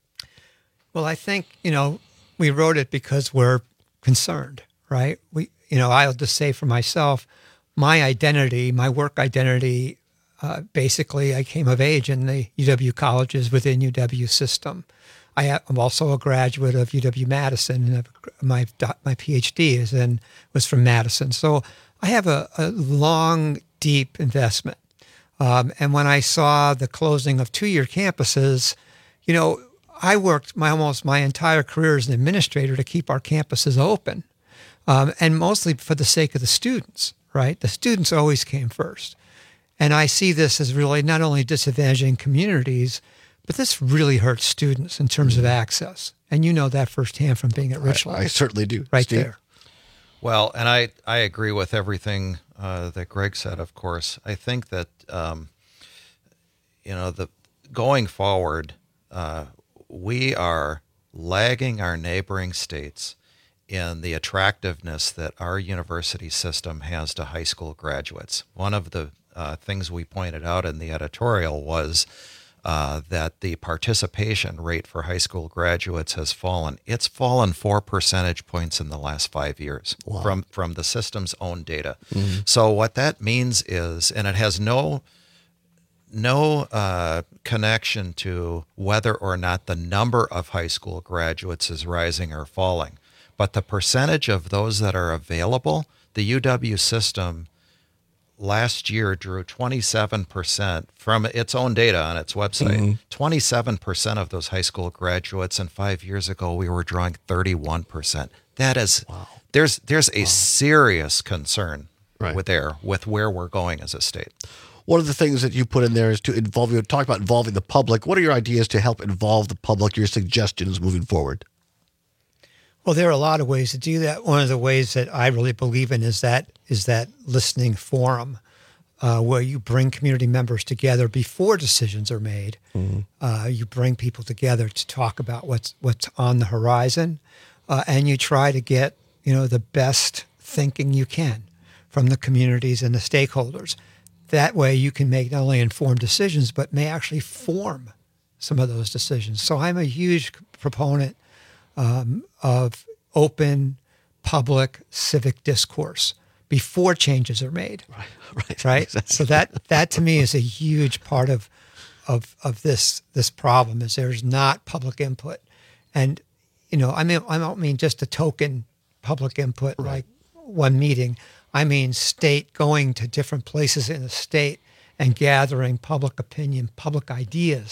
Speaker 19: Well, I think, you know, we wrote it because we're concerned, right? We, you know, I'll just say for myself, my identity, my work identity, uh, basically I came of age in the U W colleges within U W System. I am also a graduate of U W-Madison, and my my PhD is in was from Madison. So I have a, a long, deep investment. Um, and when I saw the closing of two-year campuses, you know, I worked my almost my entire career as an administrator to keep our campuses open, um, and mostly for the sake of the students, right? The students always came first. And I see this as really not only disadvantaging communities, but this really hurts students in terms of access. And you know that firsthand from being at Richland.
Speaker 16: I, I certainly do.
Speaker 19: Right
Speaker 16: Steve?
Speaker 19: there.
Speaker 22: Well, and I, I agree with everything uh, that Greg said, of course. I think that, um, you know, the going forward, uh, we are lagging our neighboring states in the attractiveness that our university system has to high school graduates. One of the uh, things we pointed out in the editorial was uh, that the participation rate for high school graduates has fallen. It's fallen four percentage points in the last five years wow. from, from the system's own data. Mm-hmm. So what that means is, and it has no no uh, connection to whether or not the number of high school graduates is rising or falling, but the percentage of those that are available. The U W system last year drew twenty-seven percent from its own data on its website. Mm-hmm. twenty-seven percent of those high school graduates, and five years ago we were drawing thirty-one percent. That is, wow. there's there's a wow. serious concern right. with there with where we're going as a state.
Speaker 16: One of the things that you put in there is to involve, you talk about involving the public. What are your ideas to help involve the public, your suggestions moving forward?
Speaker 19: Well, there are a lot of ways to do that. One of the ways that I really believe in is that is that listening forum uh, where you bring community members together before decisions are made. Mm-hmm. Uh, you bring people together to talk about what's what's on the horizon, uh, and you try to get, you know, the best thinking you can from the communities and the stakeholders. That way you can make not only informed decisions, but may actually form some of those decisions. So I'm a huge proponent um, of open, public, civic discourse before changes are made.
Speaker 16: Right, right.
Speaker 19: right?
Speaker 16: Exactly.
Speaker 19: So that that to me is a huge part of of of this this problem is there's not public input, and you know I mean I don't mean just a token public input right. like one meeting. I mean state going to different places in the state and gathering public opinion, public ideas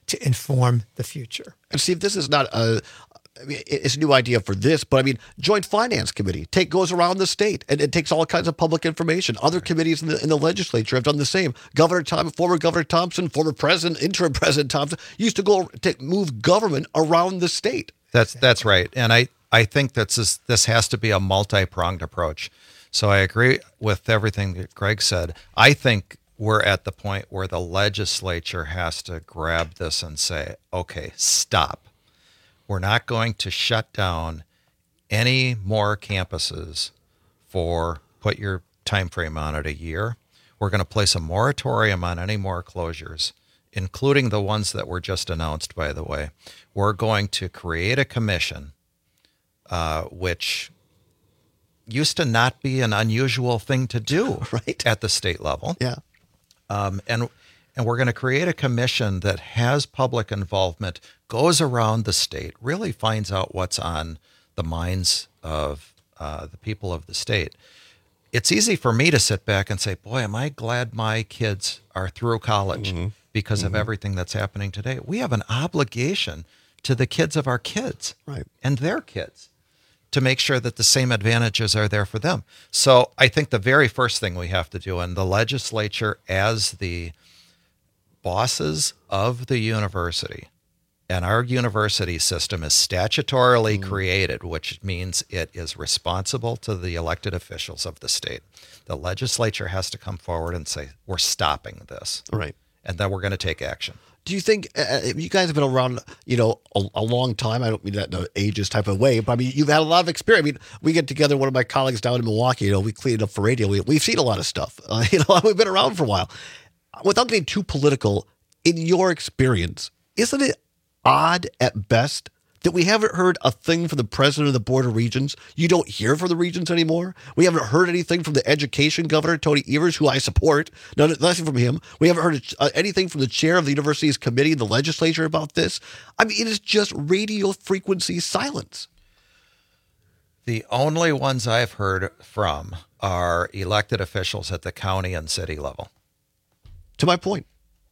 Speaker 19: to inform the future.
Speaker 16: And Steve, this is not a, I mean, it's a new idea for this, but I mean, Joint Finance Committee take goes around the state and it takes all kinds of public information. Other committees in the in the legislature have done the same. Governor Tom, former Governor Thompson, former President, interim President Thompson used to go to move government around the state.
Speaker 22: That's that's right, and I I think that's this this has to be a multi-pronged approach. So I agree with everything that Greg said. I think we're at the point where the legislature has to grab this and say, okay, stop. We're not going to shut down any more campuses for, put your time frame on it, a year. We're going to place a moratorium on any more closures, including the ones that were just announced, by the way. We're going to create a commission, uh, which used to not be an unusual thing to do right. at the state level.
Speaker 16: Yeah.
Speaker 22: Um, and and we're going to create a commission that has public involvement, goes around the state, really finds out what's on the minds of uh, the people of the state. It's easy for me to sit back and say, boy, am I glad my kids are through college mm-hmm. because mm-hmm. of everything that's happening today. We have an obligation to the kids of our kids
Speaker 16: right.
Speaker 22: and their kids to make sure that the same advantages are there for them. So I think the very first thing we have to do, and the legislature as the bosses of the university, and our university system is statutorily mm. created, which means it is responsible to the elected officials of the state. The legislature has to come forward and say, we're stopping this.
Speaker 16: Right.
Speaker 22: And then we're going to take action.
Speaker 16: Do you think uh, you guys have been around, you know, a, a long time? I don't mean that in an ageist type of way, but I mean, you've had a lot of experience. I mean, we get together, one of my colleagues down in Milwaukee, you know, we clean it up for radio. We, we've seen a lot of stuff. Uh, you know, we've been around for a while. Without getting too political, in your experience, isn't it odd at best that we haven't heard a thing from the president of the Board of Regents? You don't hear from the regents anymore. We haven't heard anything from the education governor, Tony Evers, who I support. None, nothing from him. We haven't heard uh, anything from the chair of the university's committee in the legislature about this. I mean, it is just radio frequency silence.
Speaker 22: The only ones I've heard from are elected officials at the county and city level.
Speaker 16: To my point,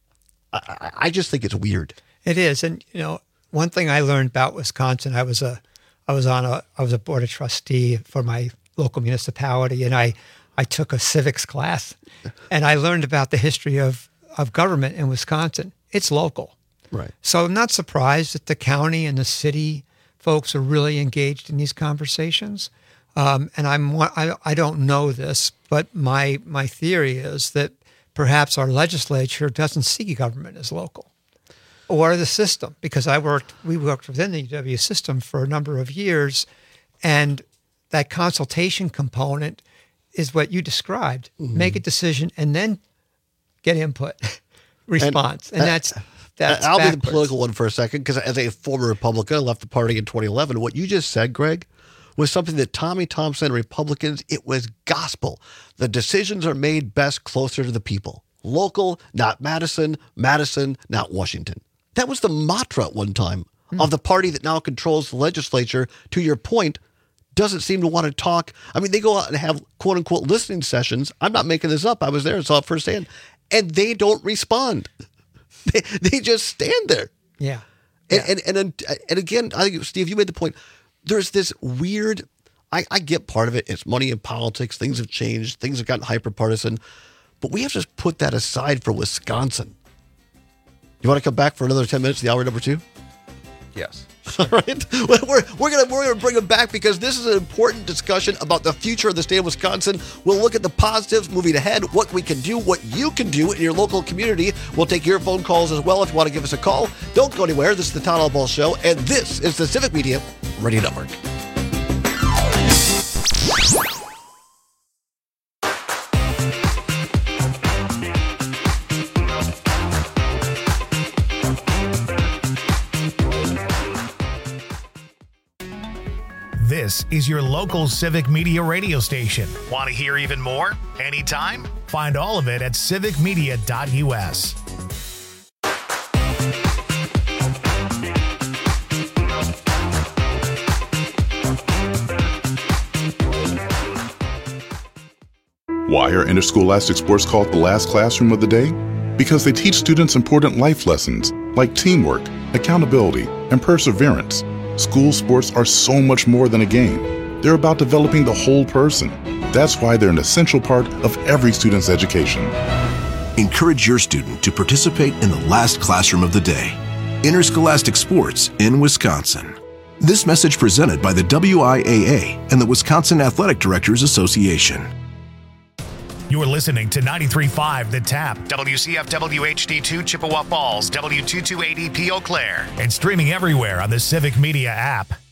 Speaker 16: I, I just think it's weird.
Speaker 19: It is. And, you know, one thing I learned about Wisconsin, I was a, I was on a, I was a board of trustee for my local municipality, and I, I took a civics class, and I learned about the history of, of government in Wisconsin. It's local,
Speaker 16: right?
Speaker 19: So I'm not surprised that the county and the city folks are really engaged in these conversations. Um, and I'm, I, I don't know this, but my my theory is that perhaps our legislature doesn't see government as local. Or the system, because I worked, we worked within the U W system for a number of years, and that consultation component is what you described. Mm-hmm. Make a decision and then get input, response, and, and that's that's.
Speaker 16: I'll
Speaker 19: backwards.
Speaker 16: be the political one for a second, because as a former Republican, I left the party in twenty eleven. What you just said, Greg, was something that Tommy Thompson and Republicans, it was gospel. The decisions are made best closer to the people. Local, not Madison. Madison, not Washington. That was the mantra at one time hmm. of the party that now controls the legislature. To your point, doesn't seem to want to talk. I mean, they go out and have quote unquote listening sessions. I'm not making this up. I was there and saw it firsthand. And they don't respond. They, they just stand there.
Speaker 19: Yeah.
Speaker 16: And, yeah. And, and, and again, I think, Steve, you made the point. There's this weird, I, I get part of it. It's money in politics. Things have changed. Things have gotten hyper-partisan. But we have to just put that aside for Wisconsin. You want to come back for another ten minutes, the hour number two?
Speaker 22: Yes.
Speaker 16: All right. We're, we're going we're gonna bring it back because this is an important discussion about the future of the state of Wisconsin. We'll look at the positives moving ahead, what we can do, what you can do in your local community. We'll take your phone calls as well if you want to give us a call. Don't go anywhere. This is the Todd Albaugh Show, and this is the Civic Media Radio Network.
Speaker 2: This is your local Civic Media radio station. Want to hear even more? Anytime? Find all of it at civic media dot u s.
Speaker 5: Why are interscholastic sports called the last classroom of the day? Because they teach students important life lessons, like teamwork, accountability, and perseverance. School sports are so much more than a game. They're about developing the whole person. That's why they're an essential part of every student's education.
Speaker 21: Encourage your student to participate in the last classroom of the day, Interscholastic Sports in Wisconsin. This message presented by the W I A A and the Wisconsin Athletic Directors Association.
Speaker 2: You're listening to ninety-three point five The Tap, W C F W H D two Chippewa Falls, W two two eight E P Eau Claire, and streaming everywhere on the Civic Media app.